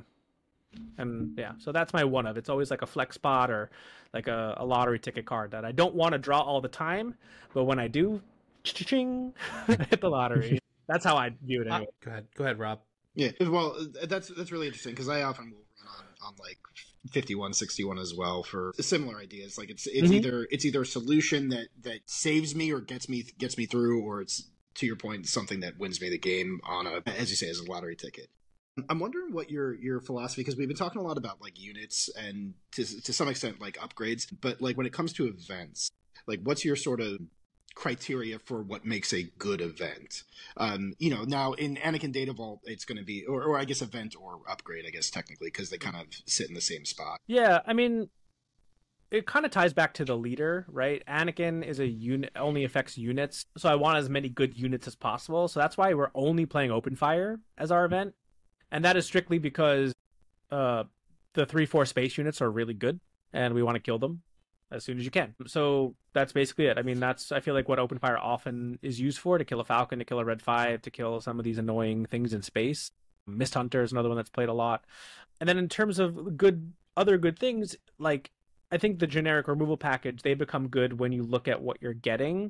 And yeah, so that's my one of. It's always like a flex spot or like a, a lottery ticket card that I don't want to draw all the time, but when I do, ching, hit the lottery. That's how I view it anyway. Go ahead, go ahead, Rob. Yeah, well, that's that's really interesting because I often will run on, on like fifty-one sixty-one as well for similar ideas. Like it's it's Mm-hmm. either it's either a solution that that saves me or gets me gets me through, or it's, to your point, something that wins me the game on a, as you say, as a lottery ticket. I'm wondering what your your philosophy, because we've been talking a lot about like units and to to some extent like upgrades, but like when it comes to events, like what's your sort of criteria for what makes a good event? Um, you know, now in Anakin Data Vault, it's going to be, or, or I guess event or upgrade, I guess technically, because they kind of sit in the same spot. Yeah, I mean, it kind of ties back to the leader, right? Anakin is a unit, only affects units, so I want as many good units as possible. So that's why we're only playing Open Fire as our event. And that is strictly because uh, the three four space units are really good, and we want to kill them as soon as you can. So that's basically it. I mean, that's I feel like what Open Fire often is used for, to kill a Falcon, to kill a Red five, to kill some of these annoying things in space. Mist Hunter is another one that's played a lot. And then in terms of good other good things, like I think the generic removal package, they become good when you look at what you're getting.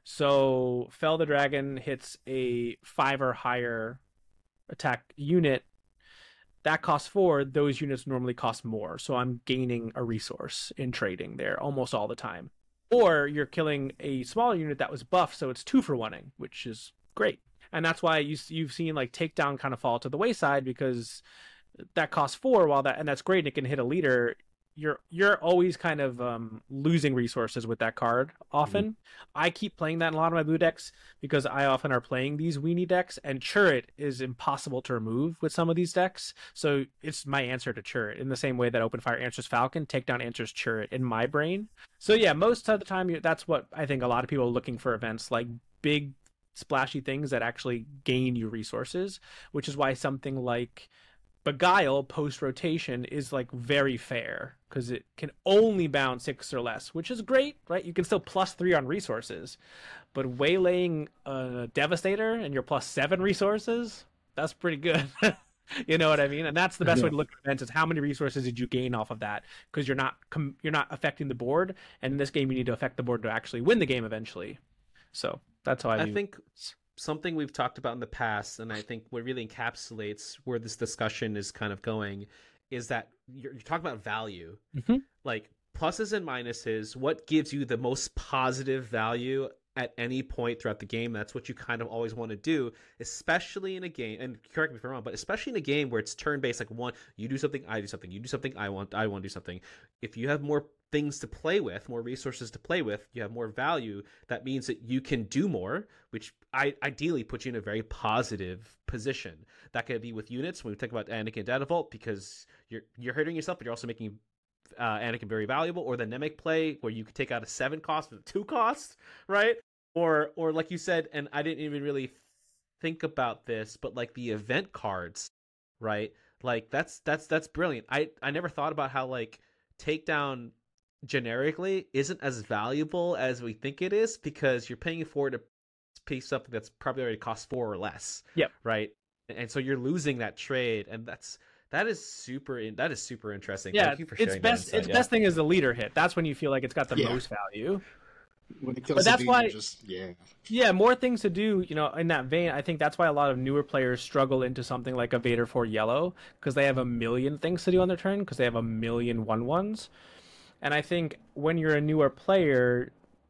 So Fell the Dragon hits a five or higher attack unit. That costs four. Those units normally cost more. So I'm gaining a resource in trading there almost all the time. Or you're killing a smaller unit that was buffed, so it's two for one-ing, which is great. And that's why you, you've seen like Takedown kind of fall to the wayside, because that costs four, while that, and that's great, and it can hit a leader. You're you're always kind of um, losing resources with that card often. Mm-hmm. I keep playing that in a lot of my blue decks because I often are playing these weenie decks, and Churret is impossible to remove with some of these decks. So it's my answer to Churret in the same way that Open Fire answers Falcon, Takedown answers Churret in my brain. So yeah, most of the time that's what I think a lot of people are looking for, events like big splashy things that actually gain you resources, which is why something like Beguile post-rotation is like very fair, because it can only bounce six or less, which is great, right? You can still plus three on resources, but waylaying a Devastator and you're plus seven resources, that's pretty good. You know what I mean? And that's the best yeah. way to look at events, is how many resources did you gain off of that? Because you're not com- you're not affecting the board, and in this game you need to affect the board to actually win the game eventually. So that's how I, I view think something we've talked about in the past, and I think what really encapsulates where this discussion is kind of going, is that you're, you're talking about value. Mm-hmm. Like pluses and minuses, what gives you the most positive value at any point throughout the game? That's what you kind of always want to do, especially in a game, and correct me if I'm wrong, but especially in a game where it's turn-based, like one, you do something, I do something, you do something, I want, I want to do something. If you have more things to play with, more resources to play with, you have more value. That means that you can do more, which I ideally puts you in a very positive position. That could be with units when we talk about Anakin Data Vault, because you're you're hurting yourself, but you're also making uh, Anakin very valuable. Or the Nemec play, where you could take out a seven cost with a two cost, right? Or or like you said, and I didn't even really think about this, but like the event cards, right? Like that's that's that's brilliant. I I never thought about how like Takedown generically isn't as valuable as we think it is, because you're paying for it to pay something that's probably already cost four or less. Yep. Right. And so you're losing that trade, and that's that is super that is super interesting. Yeah, Thank you for its sharing best that its yeah. best thing is the leader hit. That's when you feel like it's got the Yeah. most value. When it kills But that's the dude, why- you're just yeah. Yeah, more things to do, you know, in that vein. I think that's why a lot of newer players struggle into something like a Vader for yellow, because they have a million things to do on their turn, because they have a million one-ones. And I think when you're a newer player,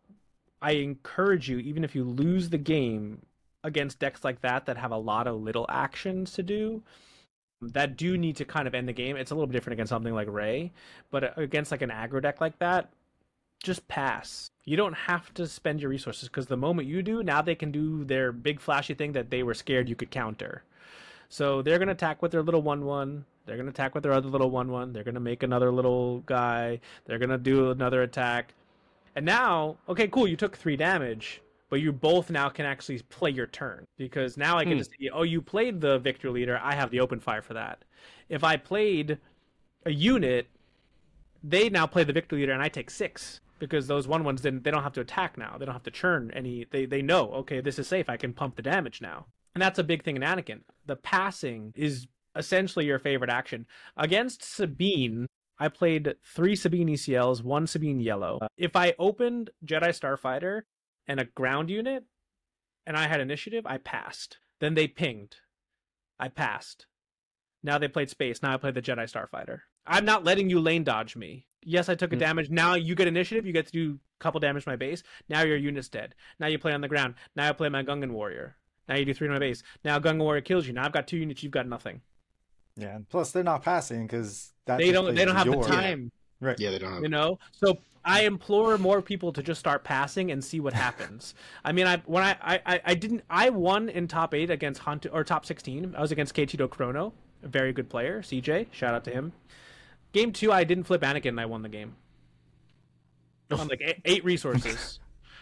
I encourage you, even if you lose the game against decks like that that have a lot of little actions to do, that do need to kind of end the game. It's a little bit different against something like Rey, but against like an aggro deck like that, just pass. You don't have to spend your resources, because the moment you do, now they can do their big flashy thing that they were scared you could counter. So they're going to attack with their little one one. They're going to attack with their other little one one. They're going to make another little guy. They're going to do another attack. And now, okay, cool, you took three damage, but you both now can actually play your turn. Because now I can Hmm. just see, oh, you played the Victor Leader. I have the Open Fire for that. If I played a unit, they now play the Victor Leader, and I take six. Because those one ones didn't, they don't have to attack now. They don't have to churn any. They they know, okay, this is safe. I can pump the damage now. And that's a big thing in Anakin. The passing is essentially your favorite action. Against Sabine, I played three Sabine E C Ls, one Sabine yellow. If I opened Jedi Starfighter and a ground unit, and I had initiative, I passed. Then they pinged. I passed. Now they played space. Now I played the Jedi Starfighter. I'm not letting you lane dodge me. Yes, I took a damage. Now you get initiative. You get to do a couple damage to my base. Now your unit's dead. Now you play on the ground. Now I play my Gungan warrior. Now you do three to my base. Now Gungan warrior kills you. Now I've got two units. You've got nothing. Yeah, and plus they're not passing because They don't. They don't have your... the time. Right. Yeah, they don't have. You know. So I implore more people to just start passing and see what happens. I mean, I when I, I I didn't. I won in top eight against Hunt or top sixteen. I was against K Tito Chrono, a very good player. C J, shout out to him. Game two, I didn't flip Anakin, and I won the game. On like eight, eight resources.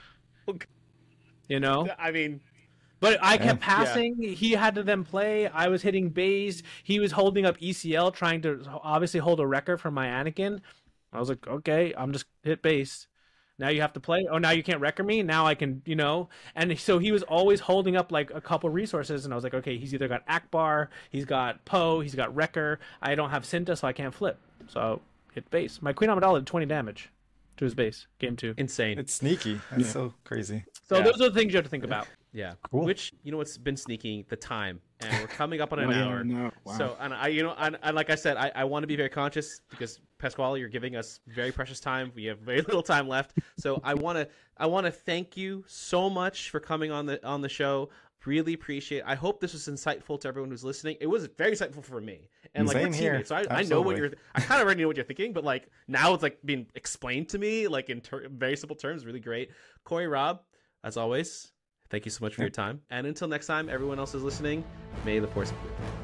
You know? I mean... But I kept passing. Yeah. He had to then play. I was hitting base. He was holding up E C L, trying to obviously hold a wrecker for my Anakin. I was like, okay, I'm just hit base. Now you have to play. Oh, now you can't wrecker me? Now I can, you know? And so he was always holding up like a couple resources, and I was like, okay, he's either got Akbar, he's got Poe, he's got Wrecker. I don't have Cinta, so I can't flip. So hit base. My Queen Amidala did twenty damage to his base, game two. Insane. It's sneaky. That's yeah. so crazy. So yeah. those are the things you have to think about. Yeah. Cool. Which, you know what's been sneaking? The time. And we're coming up on an oh, hour. Yeah, no. Wow. So, and I, you know, and, and like I said, I, I want to be very conscious because Pasquale, you're giving us very precious time. We have very little time left. So I want to, I want to thank you so much for coming on the, on the show. Really appreciate it. I hope this was insightful to everyone who's listening. It was very insightful for me. And like, Same here. So I, I know what you're, I kind of already know what you're thinking, but like now it's like being explained to me, like in ter- very simple terms, really great. Corey, Rob, as always, thank you so much for your time. And until next time, everyone else is listening, may the force be with you.